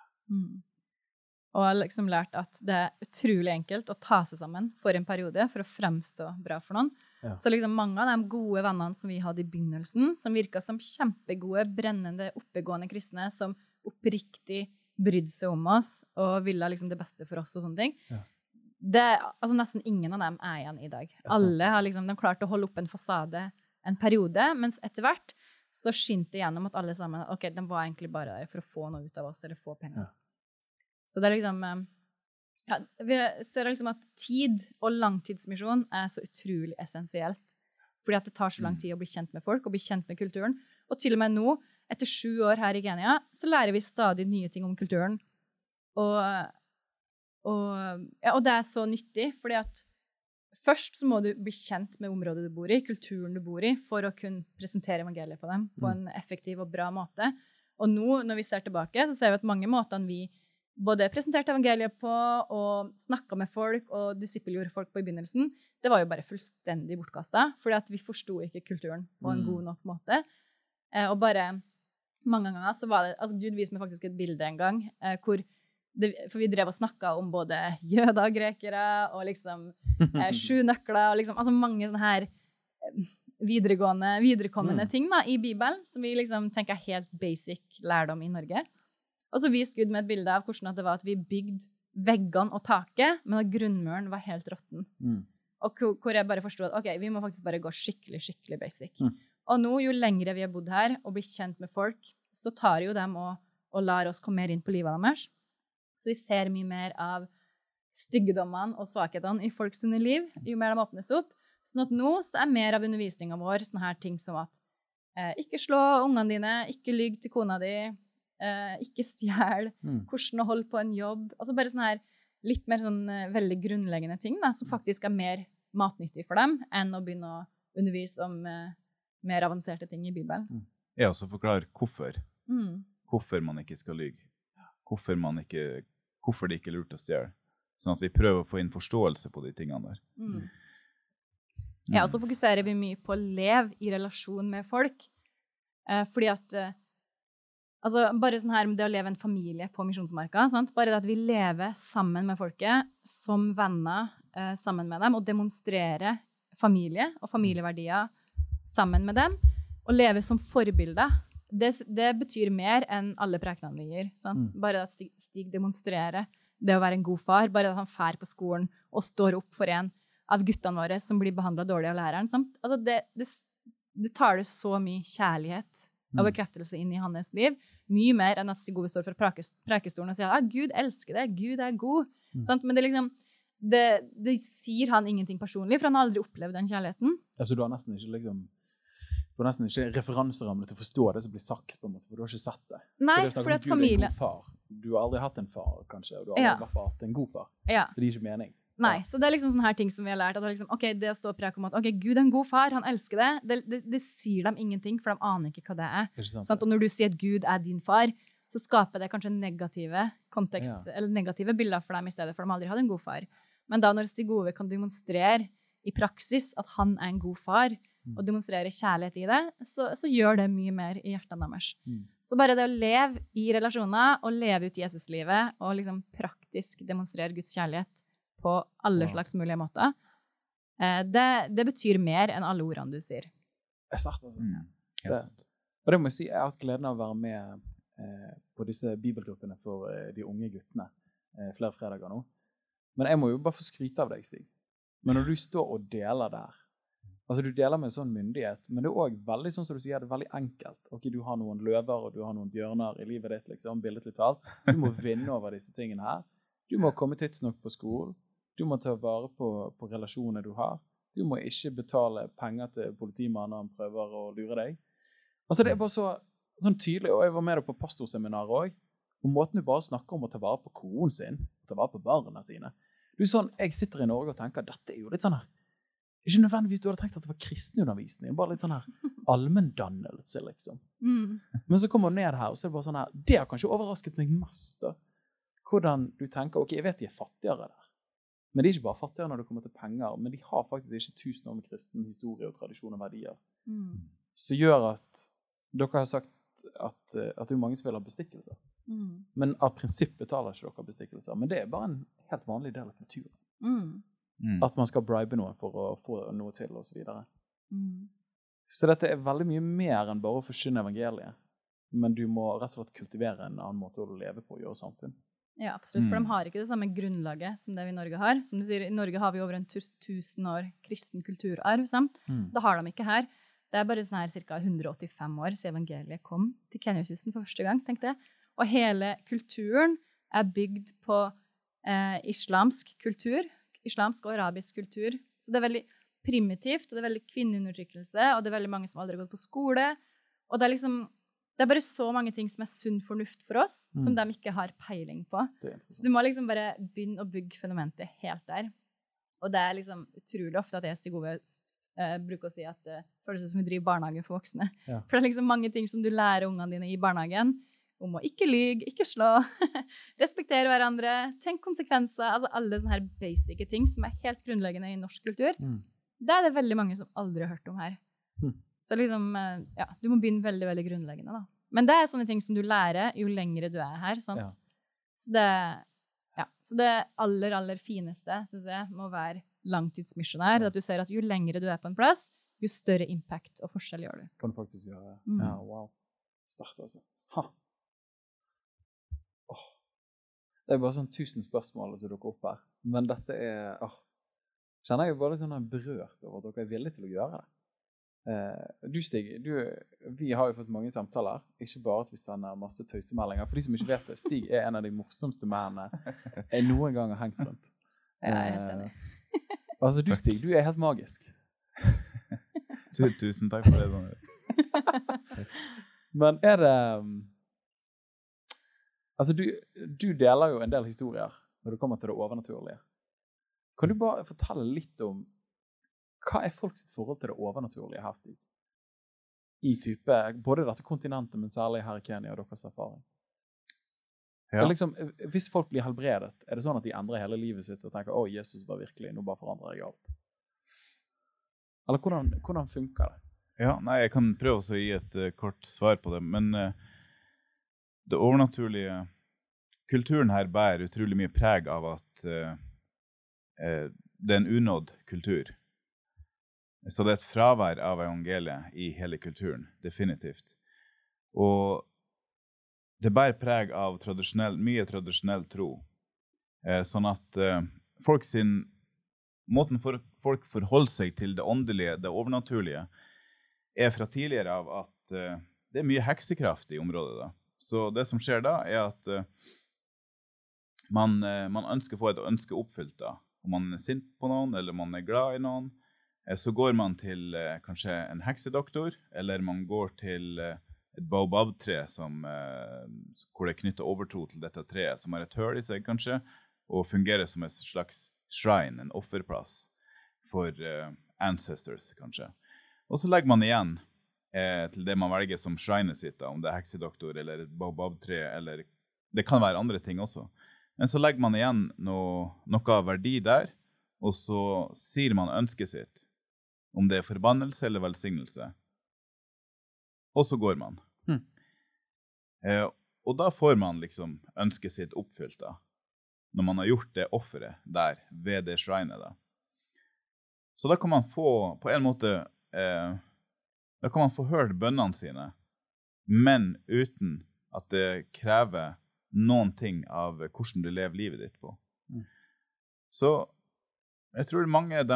Og jeg har liksom lært at det utrolig enkelt å ta seg sammen for en periode for å fremstå bra for noen. Ja. Så liksom mange av de gode vennene som vi hadde i begynnelsen, som virket som kjempegode, brennende, oppegående kristne, som oppriktig brydde seg om oss og ville liksom det beste for oss og sånne ting. Ja. Altså nesten ingen av dem igjen i dag. Alle har liksom, de klart å holde opp en fasade en periode, mens etter hvert så skinte igjennom at alle sammen, ok, de var egentlig bare der for å få noe ut av oss, eller få penger. Ja. Så det liksom, ja, vi ser liksom at tid og langtidsmisjon så utrolig essensielt, fordi at det tar så lang tid å bli kjent med folk, og bli kjent med kulturen. Og til og med nå, etter 7 år her i Kenya, så lærer vi stadig nye ting om kulturen. Og det så nyttig, fordi at først så må du bli kjent med området du bor i, kulturen du bor i, for å kunne presentere evangeliet på dem på en effektiv og bra måte. Og nå, når vi ser tilbake, så ser vi at mange måtene vi både presenterte evangeliet på, og snakket med folk, og disippelgjorde folk på i begynnelsen, det var jo bare fullstendig bortkastet, fordi at vi forstod ikke kulturen på en god nok måte. Og bare mange ganger så var det, altså Gud viste meg faktisk et bilde en gang, for vi drev og snakket om både jøder og grekere, og liksom 7 nøkler, og liksom, altså mange sånne her viderekommende ting da, i Bibelen, som vi liksom tenker helt basic lærdom i Norge. Og så viste Gud med et bilde av hvordan det var at vi bygde veggene og taket, men at grunnmuren var helt råtten. Og hvor jeg bare forstod at, ok, vi må faktisk bare gå skikkelig, skikkelig basic. Og nå, jo lengre vi har bodd her, og blir kjent med folk, så tar jo dem og lar oss komme mer inn på livet deres. Så vi ser mye mer av styggedommene og svakhetene i folks liv, jo mer de åpnes opp. Sånn at nå så mer av undervisningen vår sånne her ting som at ikke slå ungene dine, ikke lyg til kona di, ikke stjel, hvordan å holde på en jobb. Altså bare sånne her litt mer sånn veldig grunnleggende ting da, som faktisk mer matnyttig for dem, enn å begynne å undervise om mer avanserte ting i Bibelen. Ja, så forklar hvorfor. Hvorfor man ikke skal lyge. Hvorfor det ikke er lurt å stjele. sånn at vi prøver å få inn forståelse på de tingene der. Ja, og så fokuserer vi mye på å leve i relasjon med folk, fordi at altså, bare sånn her med det å leve en familie på misjonsmarka, sant? Bare det at vi lever sammen med folket, som venner sammen med dem, og demonstrerer familie og familieverdier sammen med dem, og leve som forbilder. Det betyr mer enn alle prekenene vi gir. Sant? Bare at Stig demonstrerer det å være en god far, bare at han fær på skolen og står opp for en av guttene våre som blir behandlet dårlig av læreren. Sant? Altså det tar det så mye kjærlighet og bekreftelse inn i hans liv, mye mer enn at Stig Ove står fra prekestolen og sier Gud elsker det, Gud er god. Sant? Men det liksom det sier han ingenting personlig, for han har aldri opplevd den kjærligheten. Altså, du har nesten ikke referanserammene til å forstå det som blir sagt, på en måte, for du har ikke sett det. Nei, så det for at Gud familie... er en god far. Du har aldri hatt en far, kanskje, og du har aldri i hvert fall hatt en god far. Ja. Så det gir ikke mening. Nei, så det er liksom sånne her ting som vi har lært, at liksom, ok, det å stå og preke om at ok, Gud er en god far, han elsker det, det sier dem ingenting, for de aner ikke hva det er. Sant? Og når du sier at Gud er din far, så skaper det kanskje negative eller negative bilder for dem i stedet, for de aldri hadde en god far. Men da når Stig Ove kan demonstrere i praksis at han er en god far, og demonstrere kjærlighet i det, så gjør det mye mer i hjertene deres. Så bare det å leve i relasjoner, og leve ut Jesuslivet, og liksom praktisk demonstrere Guds kjærlighet på alle slags mulige måter, det betyr mer enn alle ordene du sier. Det er sterkt, altså. Og det må jeg si, jeg har hatt gleden av å være med på disse bibelgruppene for de unge guttene flere fredager nå. Men jeg må jo bare få skryte av deg, Stig. Men når du står og deler der, altså du deler med en sånn myndighet, men det er også veldig, sånn som du sier, det er veldig enkelt. Ok, du har noen løver, og du har noen bjørner i livet ditt, liksom, billedlig talt. Du må vinne over disse tingene her. Du må komme tidsnok på skolen. Du må ta vare på relasjoner du har. Du må ikke betale penger til politimannen når han prøver å lure deg. Altså det er bare sånn tydelig, og jeg var med deg på pastorseminar også, og måten du bare snakker om å ta vare på konen sin, og ta vare på barna sine. Du er sånn, jeg sitter i Norge og tenker, dette er jo litt sånn her, ikke nødvendigvis du hadde tenkt at det var kristenundervisning, bare litt sånn her allmenndannelse, liksom. Men så kommer du ned her, og så er det bare sånn her, det har kanskje overrasket meg mest da, hvordan du tenker, ok, jeg vet de er fattigere der, men de er ikke bare fattigere når det kommer til penger, men de har faktisk ikke 1000 år med kristen historie og tradisjon og verdier, som gjør at dere har sagt at det er mange som vil ha bestikkelser. Men av prinsipp betaler ikke dere bestikkelser, men det er bare en helt vanlig del av kulturen. At man skal bribe noen for å få noe til, og så videre. Så dette er veldig mye mer enn bare å forkynne evangeliet, men du må rett og slett kultivere en annen måte å leve på og gjøre samfunn. Ja, absolutt, for de har ikke det samme grunnlaget som det vi i Norge har. Som du sier, i Norge har vi over 1000 år kristen kulturarv, sant? Det har de ikke her. Det er bare sånn her cirka 185 år siden evangeliet kom til Kenyakysten for første gang, tenkte jeg. Og hele kulturen er bygd på islamsk kultur, islamsk og arabisk kultur. Så det er veldig primitivt, og det er veldig kvinneundertrykkelse, og det er veldig mange som aldri har gått på skole. Og det er liksom, det er bare så mange ting som er sunn fornuft for oss, som de ikke har peiling på. Så du må liksom bare begynne å bygge fundamentet helt der. Og det er liksom utrolig ofte at jeg, Stig Ove, bruker å si at det føles som vi driver barnehage for voksne. Ja. For det er liksom mange ting som du lærer ungene dine i barnehagen, om å ikke lyge, ikke slå, respektere hverandre, tenk konsekvenser, altså alle sånne her basic ting som er helt grunnleggende i norsk kultur. Det er det veldig mange som aldri har hørt om her. Så liksom, ja, du må begynne veldig, veldig grunnleggende da. Men det er sånne ting som du lærer jo lengre du er her, sant? Ja. Så det aller, aller fineste, synes jeg, må være langtidsmisjonær, at du ser at jo lengre du er på en plass, jo større impact og forskjell gjør du. Kan du faktisk gjøre. Ja, wow. Start altså. Det er bare sånn 1000 spørsmål som dukker opp her. Men dette er, kjenner jeg jo bare sånn berørt over at dere er villige til å gjøre det. Du Stig, vi har jo fått mange samtaler, ikke bare at vi sender masse tøysemeldinger. For de som ikke vet det, Stig er en av de morsomste mennene jeg noen gang har hengt rundt. Jeg er helt enig. Altså du Stig, du er helt magisk. Tusen takk for det. Men er det... Altså du deler jo en del historier når det kommer til det overnaturlige. Kan du bare fortelle litt om hva er folk sitt forhold til det overnaturlige her, Stig? I type, både dette kontinentet, men særlig her i Kenya og deres erfaring. Og liksom, hvis folk blir helbredet, det sånn at de endrer hele livet sitt og tenker, Jesus var virkelig, nå bare forandrer jeg alt? Eller hvordan funker det? Ja, nei, jeg kan prøve å gi et kort svar på det, men det overnaturlige, kulturen her bærer utrolig mye preg av at det en unådd kultur. Så det et fravær av evangeliet i hele kulturen, definitivt. Og det bærer preg av mye tradisjonell tro. Sånn at måten folk forholder seg til det åndelige, det overnaturlige, fra tidligere av at det mye heksekraft i området da. Så det som skjer da at man ønsker å få et ønske oppfylt da. Om man sint på noen, eller man glad i noen, så går man til kanskje en heksedoktor, eller man går til et baobab-tre hvor det knytter overtro til dette treet, som har et høl i seg kanskje, og fungerer som et slags shrine, en offerplass for ancestors kanskje. Og så legger man igjen til det man velger som shrine sitt, da, om det heksedoktor eller et baobab-tre, eller det kan være andre ting også. Men så legger man igjen noe verdi der, og så sier man ønsket sitt, om det forbannelse eller velsignelse. Og så går man. Og da får man liksom ønsket sitt oppfylt da, når man har gjort det offeret der, ved det shrinet da. Så da kan man få, på en måte, da kan man få hørt bønnene sine, men uten at det krever noen ting av hvordan du lever livet ditt på. Så jeg tror mange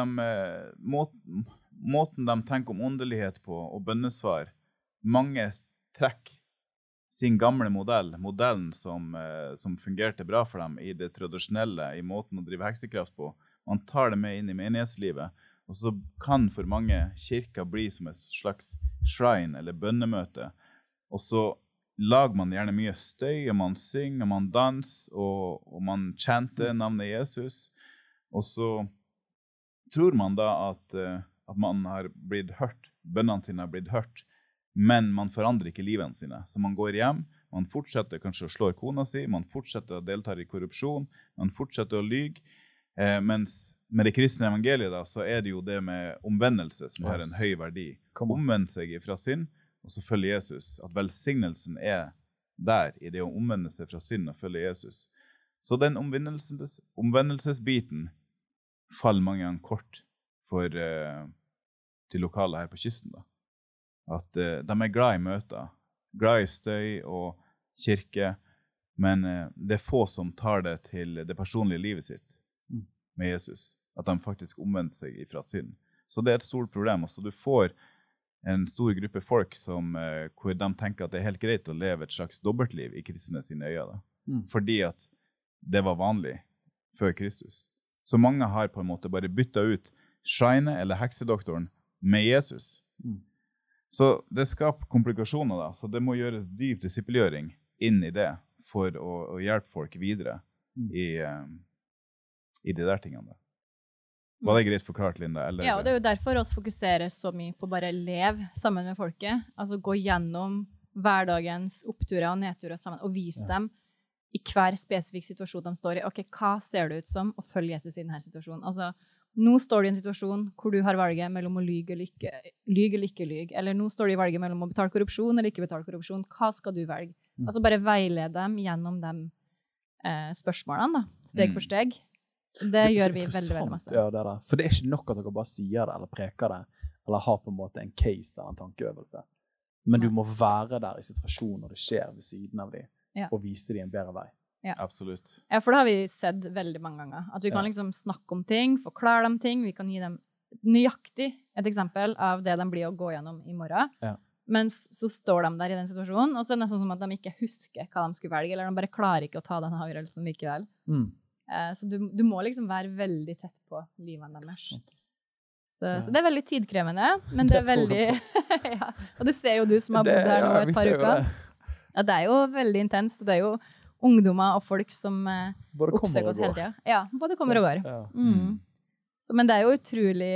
måten de tenker om åndelighet på, og bønnesvar, mange trekker sin gamle modellen som fungerte bra for dem i det tradisjonelle, i måten å drive heksekraft på. Man tar det med inn i menighetslivet, og så kan for mange kirker bli som et slags shrine eller bønnemøte. Og så lager man gjerne mye støy, og man synger, og man danser, og man chanter navnet Jesus. Og så tror man da at man har blitt hørt, bønnene sine har blitt hørt, men man forandrer ikke livene sine. Så man går hjem, man fortsetter kanskje å slå kona si, man fortsetter å delta i korrupsjon, man fortsetter å lyge, mens med det kristne evangeliet da, så det jo det med omvendelse som har en høy verdi. Omvende seg fra synd, og så følge Jesus. At velsignelsen der, i det å omvende seg fra synd og følge Jesus. Så den omvendelsesbiten faller mange ganger kort for de lokale her på kysten da. At de glad i møter, glad i støy og kirke, men det få som tar det til det personlige livet sitt med Jesus. At de faktisk omvender seg fra synd. Så det et stort problem. Så du får en stor gruppe folk hvor de tenker at det helt greit å leve et slags dobbeltliv i kristne sine øyne. Da. Fordi at det var vanlig før Kristus. Så mange har på en måte bare byttet ut shrinet eller heksedoktoren med Jesus. Så det skaper komplikasjoner da, så det må gjøres dyp disippelgjøring inn i det for å hjelpe folk videre i de der tingene. Var det greit forklart, Linda? Eller? Ja, og det jo derfor oss fokuserer så mye på bare leve sammen med folket, altså gå gjennom hverdagens oppturer og nedturer sammen, og vise dem i hver spesifikk situasjon de står i. Ok, hva ser det ut som å følge Jesus i denne situasjonen? Altså, nå står du i en situasjon hvor du har valget mellom å lyge eller ikke lyge, eller nå står du i valget mellom å betale korrupsjon eller ikke betale korrupsjon. Hva skal du velge? Altså bare veilede dem gjennom de spørsmålene, da, steg for steg. Det gjør vi veldig, veldig masse. Ja, det der. For det ikke nok at dere bare sier det, eller preker det, eller har på en måte en case eller en tankeøvelse. Men du må være der i situasjonen når det skjer ved siden av dem, og vise dem en bedre vei. Ja. Absolutt. Ja, for det har vi sett veldig mange ganger. At vi kan liksom snakke om ting, forklare dem ting, vi kan gi dem nøyaktig et eksempel av det de blir å gå gjennom i morgen. Ja. Mens så står de der i den situasjonen, og så det nesten som at de ikke husker hva de skulle velge, eller de bare klarer ikke å ta den avgjørelsen likevel. Så du må liksom være veldig tett på livet deres. Så det veldig tidkrevende, men det veldig... ja. Og det ser jo du som har bodd her nå et par uker. Ja, det jo veldig intenst, og det jo ungdommer og folk som oppsøker oss hele tiden. Ja, både kommer og går. Ja. Så, men det jo utrolig,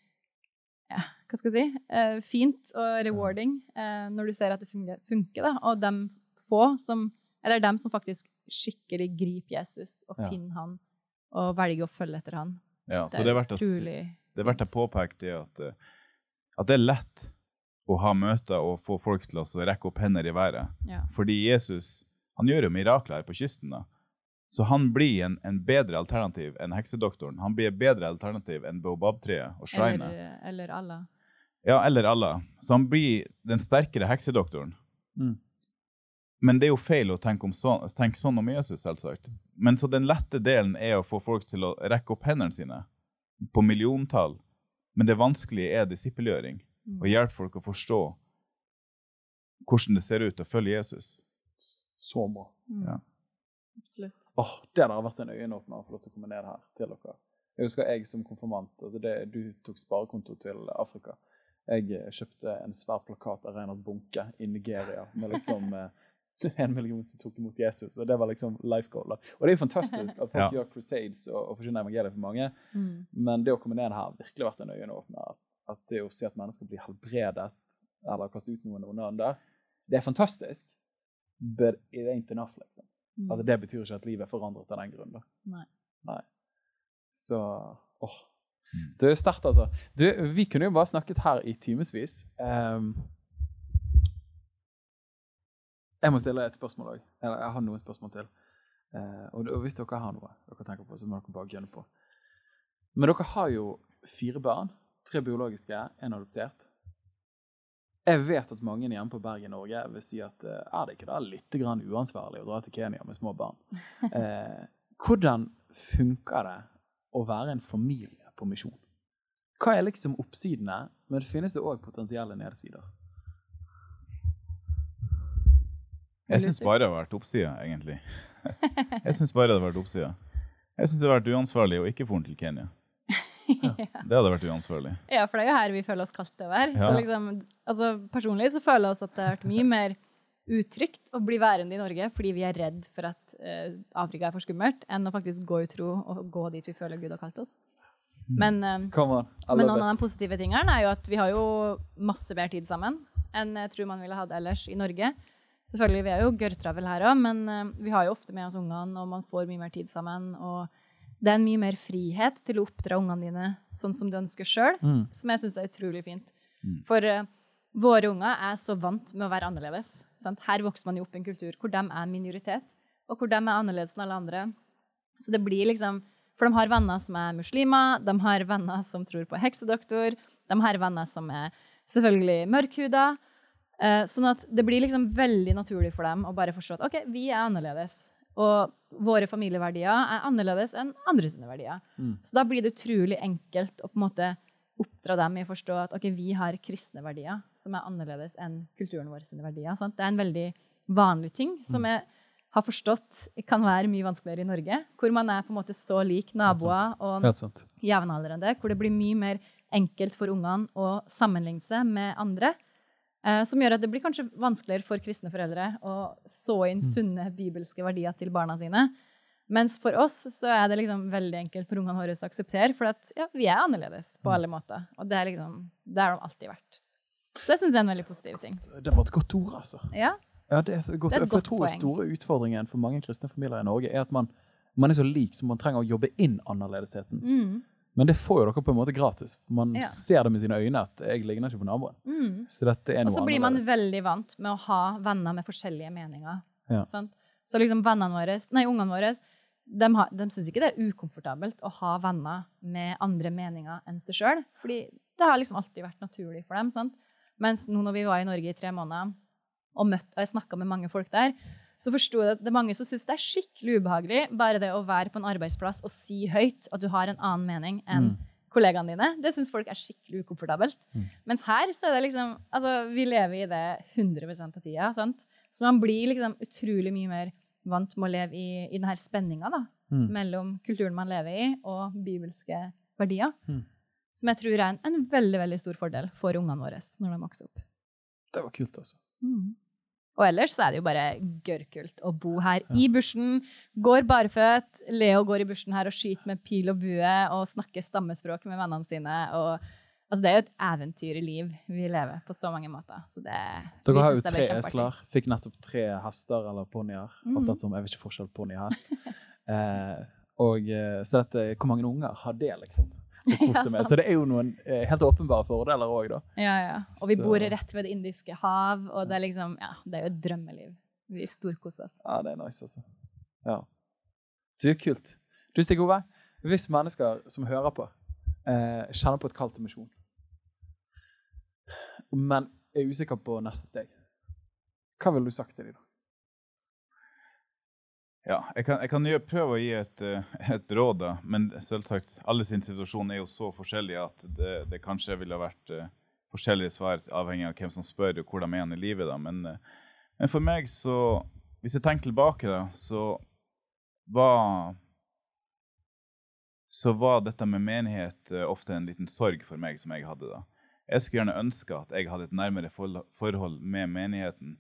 hva skal jeg si, fint og rewarding når du ser at det funker da. Og dem få som, eller dem som faktisk skikkelig gripe Jesus og finne han, og velge å følge etter han. Ja, så det er verdt å påpeke det at det er lett å ha møter og få folk til å rekke opp hender i været. Ja. Fordi Jesus, han gjør jo mirakler på kysten da. Så han blir en bedre alternativ enn heksedoktoren. Han blir et bedre alternativ enn Baobab-treet og Shrinene. Eller Allah. Ja, eller Allah. Så han blir den sterkere heksedoktoren. Men det er jo feil å tenke sånn om Jesus, selvsagt. Men så den lette delen er å få folk til å rekke opp hendene sine på milliontall. Men det vanskelige er disippelgjøring. Og hjelpe folk å forstå hvordan det ser ut å følge Jesus. Så bra. Ja. Absolutt. Det har vært en øyenåpner å få lov til å komme ned her til dere. Jeg husker jeg som konfirmant, altså du tok sparekonto til Afrika. Jeg kjøpte en svær plakat av Reinhard Bunke i Nigeria med liksom 1 million som tok imot Jesus, og det var liksom life goal. Og det er jo fantastisk at folk gjør crusades og forsyner evangeliet for mange, men det å komme ned her har virkelig vært en øyenåpner. At det å se at mennesker blir helbredet eller kaste ut noen under, det er fantastisk, but it ain't enough, liksom. Altså, det betyr ikke at livet er forandret av den grunn, da. Nei. Så, det er jo sterkt, altså. Vi kunne jo bare snakket her i timesvis. Jeg må stille et spørsmål også. Eller, jeg har noen spørsmål til. Og hvis dere har noe dere tenker på, så må dere bare gønne på. Men dere har jo 4 barn, 3 biologiske, 1 adoptert. Jeg vet at mange hjemme på Bergen, Norge vil si at er det ikke da litt grann uansvarlig å dra til Kenya med små barn? Hvordan funker det å være en familie på misjon? Hva er liksom oppsidene, men finnes det også potensielle nedsider? Jeg synes bare det har vært oppsida, egentlig. Jeg synes bare det har vært oppsida. Jeg synes det har vært uansvarlig å ikke få til Kenya. Ja. Det hadde vært uansvarlig. Ja, for det er jo her vi føler oss kalt til å være. Så liksom, altså, personlig så føler jeg oss at det har vært mye mer utrygt å bli værende i Norge, fordi vi er redd for at Afrika er for skummelt, enn å faktisk gå i tro og gå dit vi føler Gud har kalt oss. Men noen av de positive tingene er jo at vi har jo masse mer tid sammen enn jeg tror man ville hatt ellers i Norge. Selvfølgelig, vi er jo gørtravel her også, men vi har jo ofte med oss ungene, og man får mye mer tid sammen, og det er en mye mer frihet til å oppdra ungene dine sånn som du ønsker selv, som jeg synes er utrolig fint. For våre unger er så vant med å være annerledes. Sant? Her vokser man jo opp i en kultur hvor de er minoritet, og hvor de er annerledes enn alle andre. Så det blir liksom, for de har venner som er muslimer, de har venner som tror på heksedoktor, de har venner som er selvfølgelig mørkhuda, sånn at det blir liksom veldig naturlig for dem å bare forstå at ok, vi er annerledes. Og våre familieverdier er annerledes enn andre sine verdier. Så da blir det utrolig enkelt å på en måte oppdra dem i å forstå at ok, vi har kristne verdier som er annerledes enn kulturen vår sine verdier. Sant? Det er en veldig vanlig ting som jeg har forstått kan være mye vanskeligere i Norge, hvor man er på en måte så lik naboer og jevnaldrende, hvor det blir mye mer enkelt for ungene å sammenligne seg med andre. Som gjør at det blir kanskje vanskeligere for kristne foreldre å så inn sunne bibelske verdier til barna sine. Mens for oss så er det liksom veldig enkelt for ungene våre å akseptere, for at vi er annerledes på alle måter. Og det er liksom, det har de alltid vært. Så jeg synes det er en veldig positiv ting. Det var et godt ord, altså. Ja, det er så godt. For jeg tror store utfordringen for mange kristne familier i Norge er at man er så lik som man trenger å jobbe inn annerledesheten. Men det får jo dere på en måte gratis. Man ser det med sine øyne at jeg ligner ikke på naboen. Så dette er noe annerledes. Og så blir man veldig vant med å ha venner med forskjellige meninger. Sant? Så liksom ungene våre, de synes ikke det er ukomfortabelt å ha venner med andre meninger enn seg selv. Fordi det har liksom alltid vært naturlig for dem. Sant? Mens nå når vi var i Norge i 3 måneder, og jeg snakket med mange folk der, så forstod jeg at det er mange som synes det er skikkelig ubehagelig bare det å være på en arbeidsplass og si høyt at du har en annen mening enn kollegaene dine. Det synes folk er skikkelig ukomfortabelt. Mens her så er det liksom, altså vi lever i det 100% av tida, sant? Så man blir liksom utrolig mye mer vant med å leve i denne spenningen da, mellom kulturen man lever i og bibelske verdier, som jeg tror er en veldig, veldig stor fordel for ungene våre når de vokser opp. Det var kult altså. Og ellers så er det jo bare gørkult å bo her i bushen, går bareføtt, Leo går i bushen her og skyter med pil og bue og snakker stammespråk med vennene sine, og Altså, det er jo et eventyrlig liv vi lever på så mange måter. Så det, Dere har jo 3 esler. Fikk nettopp 3 hester eller ponyer. Akkurat som, jeg vet ikke forskjell på pony og hest. Så hvor mange unger har det, liksom? Så det er jo noen helt åpenbare fordeler også, da. Ja. Og vi bor rett ved det indiske hav, og det er liksom, det er jo et drømmeliv. Vi storkoser oss. Ja, det er nice, altså. Ja. Det er kult. Du, Stig Ove, hvis mennesker som hører på, kjenner på et kall til misjon, men er usikker på neste steg, hva vil du sagt til dem da? Ja, jeg kan prøve å gi et råd da, men selvsagt, alle sin situasjon er jo så forskjellig at det kanskje ville vært forskjellige svar avhengig av hvem som spør og hvor de er i livet da, men for meg så, hvis jeg tenker tilbake da, så var dette med menighet ofte en liten sorg for meg som jeg hadde da. Jeg skulle gjerne ønske at jeg hadde et nærmere forhold med menigheten,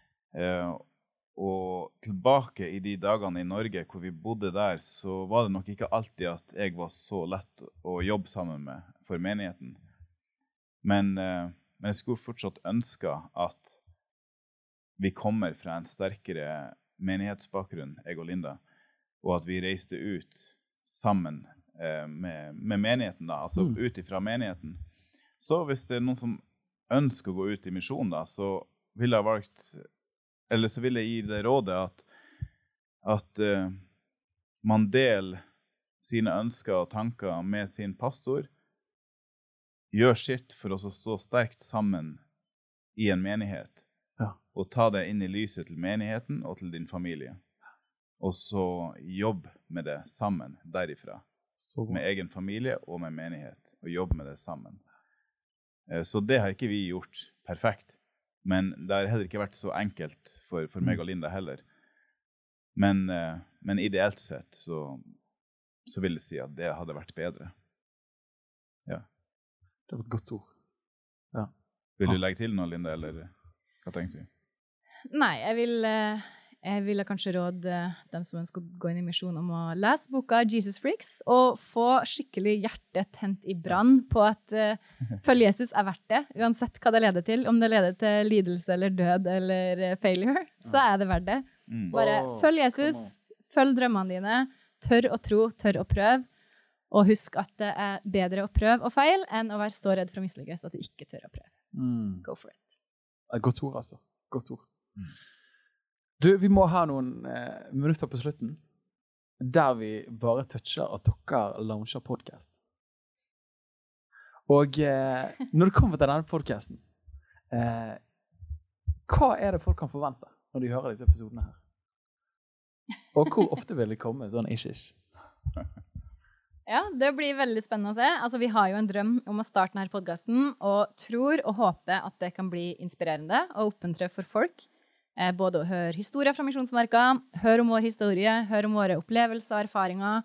og tilbake i de dagene i Norge hvor vi bodde der, så var det nok ikke alltid at jeg var så lett å jobbe sammen med for menigheten. Men jeg skulle fortsatt ønske at vi kommer fra en sterkere menighetsbakgrunn, jeg og Linda, og at vi reiste ut sammen med menigheten da, altså ut ifra menigheten. Så hvis det er noen som ønsker å gå ut i misjon da, så vil jeg gi det rådet at man deler sine ønsker og tanker med sin pastor, gjør sitt for å stå sterkt sammen i en menighet, og ta det inn i lyset til menigheten og til din familie. Og så jobb med det sammen derifra, med egen familie og med menighet, og jobb med det sammen. Så det har ikke vi gjort perfekt, men det har heller ikke vært så enkelt for meg og Linda heller. Men ideelt sett så vil jeg si at det hadde vært bedre. Ja. Det var et godt ord. Ja. Vil du legge til noe, Linda, eller hva tenker du? Nei, jeg ville kanskje råde dem som ønsker å gå inn i misjon om å lese boka Jesus Freaks og få skikkelig hjertet tent i brann på at følge Jesus er verdt det, uansett hva det leder til. Om det leder til lidelse eller død eller failure, så er det verdt det. Bare følg Jesus, følg drømmene dine, tør å tro, tør å prøve, og husk at det er bedre å prøve og feil enn å være så redd for å mislykkes at du ikke tør å prøve. Go for it. Godt ord, altså. Godt ord. Du, vi må ha noen minutter på slutten der vi bare toucher at dere launcher podcast. Og når det kommer til denne podcasten, hva er det folk kan forvente når de hører disse episodene her? Og hvor ofte vil de komme sånn ish? Ja, det blir veldig spennende å se. Altså, vi har jo en drøm om å starte denne podcasten, og tror og håper at det kan bli inspirerende og oppmuntre for folk. Både å høre historier fra Misjonsmarka, høre om vår historie, høre om våre opplevelser og erfaringer,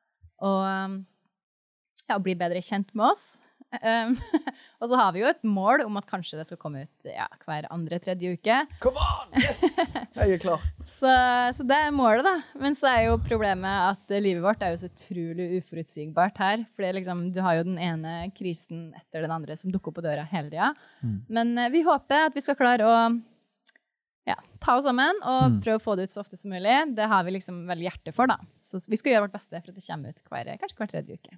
og bli bedre kjent med oss. Og så har vi jo et mål om at kanskje det skal komme ut hver andre, tredje uke. Come on! Yes! Jeg er klar. Så det er målet da. Men så er jo problemet at livet vårt er jo så utrolig uforutsigbart her. For liksom, du har jo den ene krisen etter den andre som dukker opp på døra hele tiden. Men vi håper at vi skal klare å ta oss sammen og prøve å få det ut så ofte som mulig. Det har vi liksom veldig hjerte for da. Så vi skal gjøre vårt beste for at det kommer ut kanskje hver tredje uke.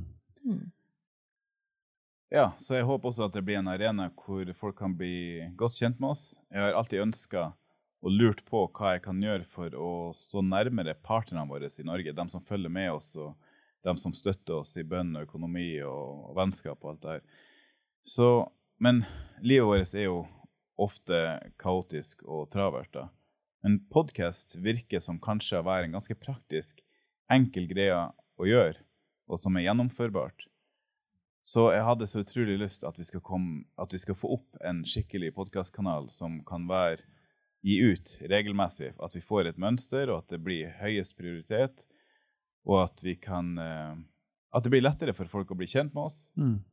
Ja, så jeg håper også at det blir en arena hvor folk kan bli godt kjent med oss. Jeg har alltid ønsket og lurt på hva jeg kan gjøre for å stå nærmere partnerne våre i Norge, de som følger med oss og de som støtter oss i bønn og økonomi og vennskap og alt det her. Så, men livet vårt er jo ofte kaotisk og travert da. En podcast virker som kanskje å være en ganske praktisk, enkel greie å gjøre, og som er gjennomførbart. Så jeg hadde så utrolig lyst at vi skal få opp en skikkelig podcastkanal som kan gi ut regelmessig, at vi får et mønster, og at det blir høyest prioritet, og at det blir lettere for folk å bli kjent med oss,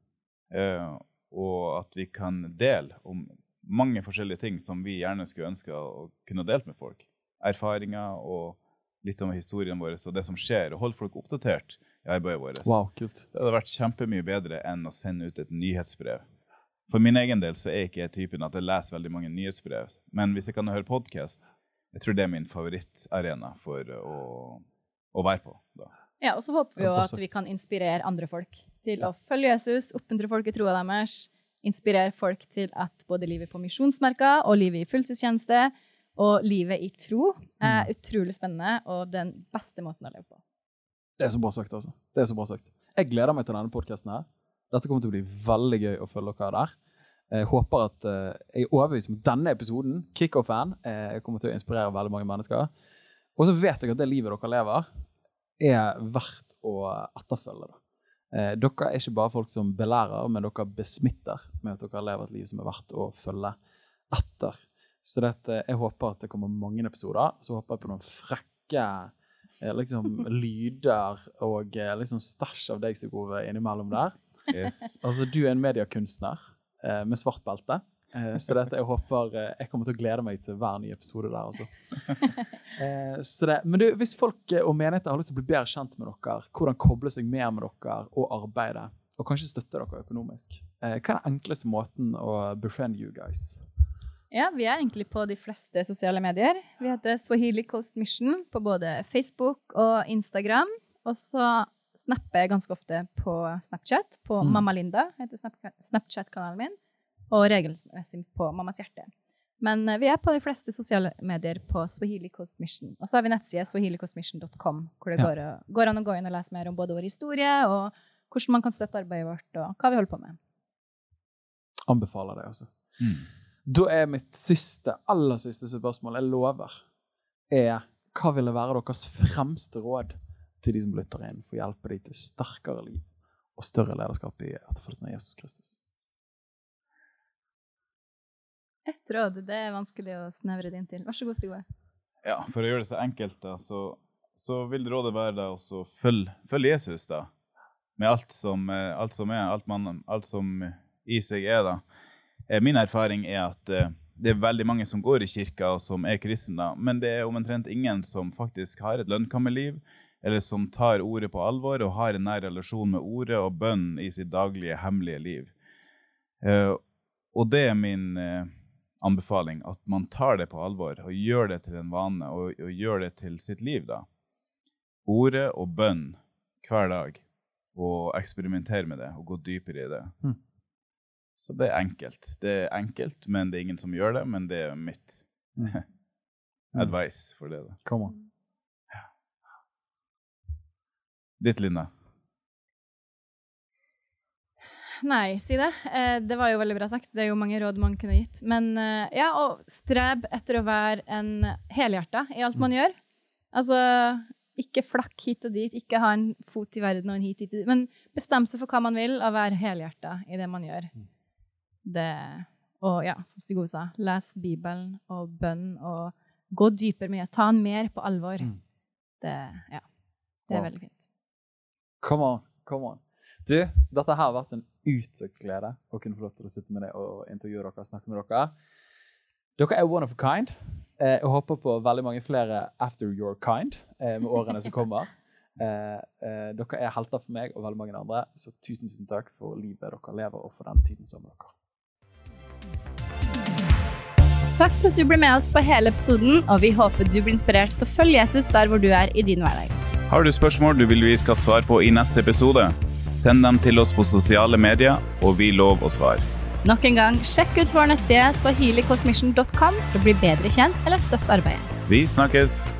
og at vi kan dele om mange forskjellige ting som vi gjerne skulle ønske å kunne delt med folk. Erfaringer og litt om historien vår og det som skjer, og holde folk oppdatert i arbeidet vårt. Wow, kult. Det hadde vært kjempemye bedre enn å sende ut et nyhetsbrev. For min egen del så er ikke jeg typen at jeg leser veldig mange nyhetsbrev. Men hvis jeg kan høre podcast, jeg tror det er min favorittarena for å være på. Da. Ja, og så håper vi jo at vi kan inspirere andre folk til å følge Jesus, oppmuntre folk i troa deres, inspirere folk til at både livet på misjonsmerka og livet i fulltidstjeneste og livet i tro er utrolig spennende og den beste måten å leve på. Det er så bra sagt, altså. Det er så bra sagt. Jeg gleder meg til denne podcasten her. Dette kommer til å bli veldig gøy å følge dere der. Jeg håper at jeg er overbevist om denne episoden, Kickoff-fan, kommer til å inspirere veldig mange mennesker. Og så vet jeg at det livet dere lever er verdt å etterfølge. Dere er ikke bare folk som belærer, men dere besmitter med at dere lever et liv som er verdt å følge etter. Så jeg håper at det kommer mange episoder, så håper jeg på noen frekke liksom, lyder og liksom stæsj av deg, Stig-Ove, innimellom der. Yes. Altså, du er en mediekunstner med svart belte, så jeg håper jeg kommer til å glede meg til hver ny episode der, altså. Men hvis folk og menigheter har lyst til å bli bedre kjent med dere, hvordan koble seg mer med dere og arbeide, og kanskje støtte dere økonomisk, hva er den enkleste måten å befriend you guys? Ja, vi er egentlig på de fleste sosiale medier. Vi heter Swahili Coast Mission på både Facebook og Instagram, og så snapper jeg ganske ofte på Snapchat, på Mamma Linda, heter Snapchat-kanalen min, og regelmessig på Mammas hjerte. Men vi er på de fleste sosiale medier på Swahili Coast Mission. Og så har vi nettside swahilicoastmission.com, hvor det går an å gå inn og lese mer om både vår historie, og hvordan man kan støtte arbeidet vårt, og hva vi holder på med. Anbefaler det, altså. Da er mitt aller siste spørsmål, jeg lover, hva vil det være deres fremste råd til de som lytter inn for å hjelpe dem til sterkere liv og større lederskap i etterfølgelsen av Jesus Kristus? Et råd, det er vanskelig å snevre det inn til. Vær så god, Stig-Ove. Ja, for å gjøre det så enkelt da, så vil rådet være da også følg Jesus da, med alt som i seg er da. Min erfaring er at det er veldig mange som går i kirka og som er kristne da, men det er omtrent ingen som faktisk har et lønnkammerliv, eller som tar ordet på alvor og har en nær relasjon med ordet og bønn i sitt daglige, hemmelige liv. Og det er min anbefaling, at man tar det på alvor og gjør det til en vane og gjør det til sitt liv da. Ordet og bønn hver dag, og eksperimentere med det og gå dypere i det. Så det er enkelt. Det er enkelt, men det er ingen som gjør det, men det er mitt advice for det da. Kom an. Ditt, Linda? Nei, si det. Det var jo veldig bra sagt. Det er jo mange råd man kunne gitt. Men ja, og streb etter å være en helhjertet i alt man gjør. Altså, ikke flakk hit og dit, ikke ha en fot i verden og en hit, men bestemme seg for hva man vil og være helhjertet i det man gjør. Og ja, som Stig-Ove sa, les Bibelen og bønn og gå dypere med oss. Ta han mer på alvor. Det er veldig fint. Come on. Du, dette her har vært en utsøkt glede å kunne få lov til å sitte med deg og intervjue dere og snakke med dere. Dere er one of a kind. Jeg håper på veldig mange flere after your kind med årene som kommer. Dere er helter for meg og veldig mange andre, så tusen takk for livet dere lever og for denne tiden sammen med dere. Takk for at du ble med oss på hele episoden, og vi håper du blir inspirert til å følge Jesus der hvor du er i din hverdag. Har du spørsmål du vil vi skal svare på i neste episode? Send dem til oss på sosiale medier, og vi lover å svare. Nok en gang, sjekk ut vår nettside swahilicoastmission.com for å bli bedre kjent eller støtte arbeidet. Vi snakkes!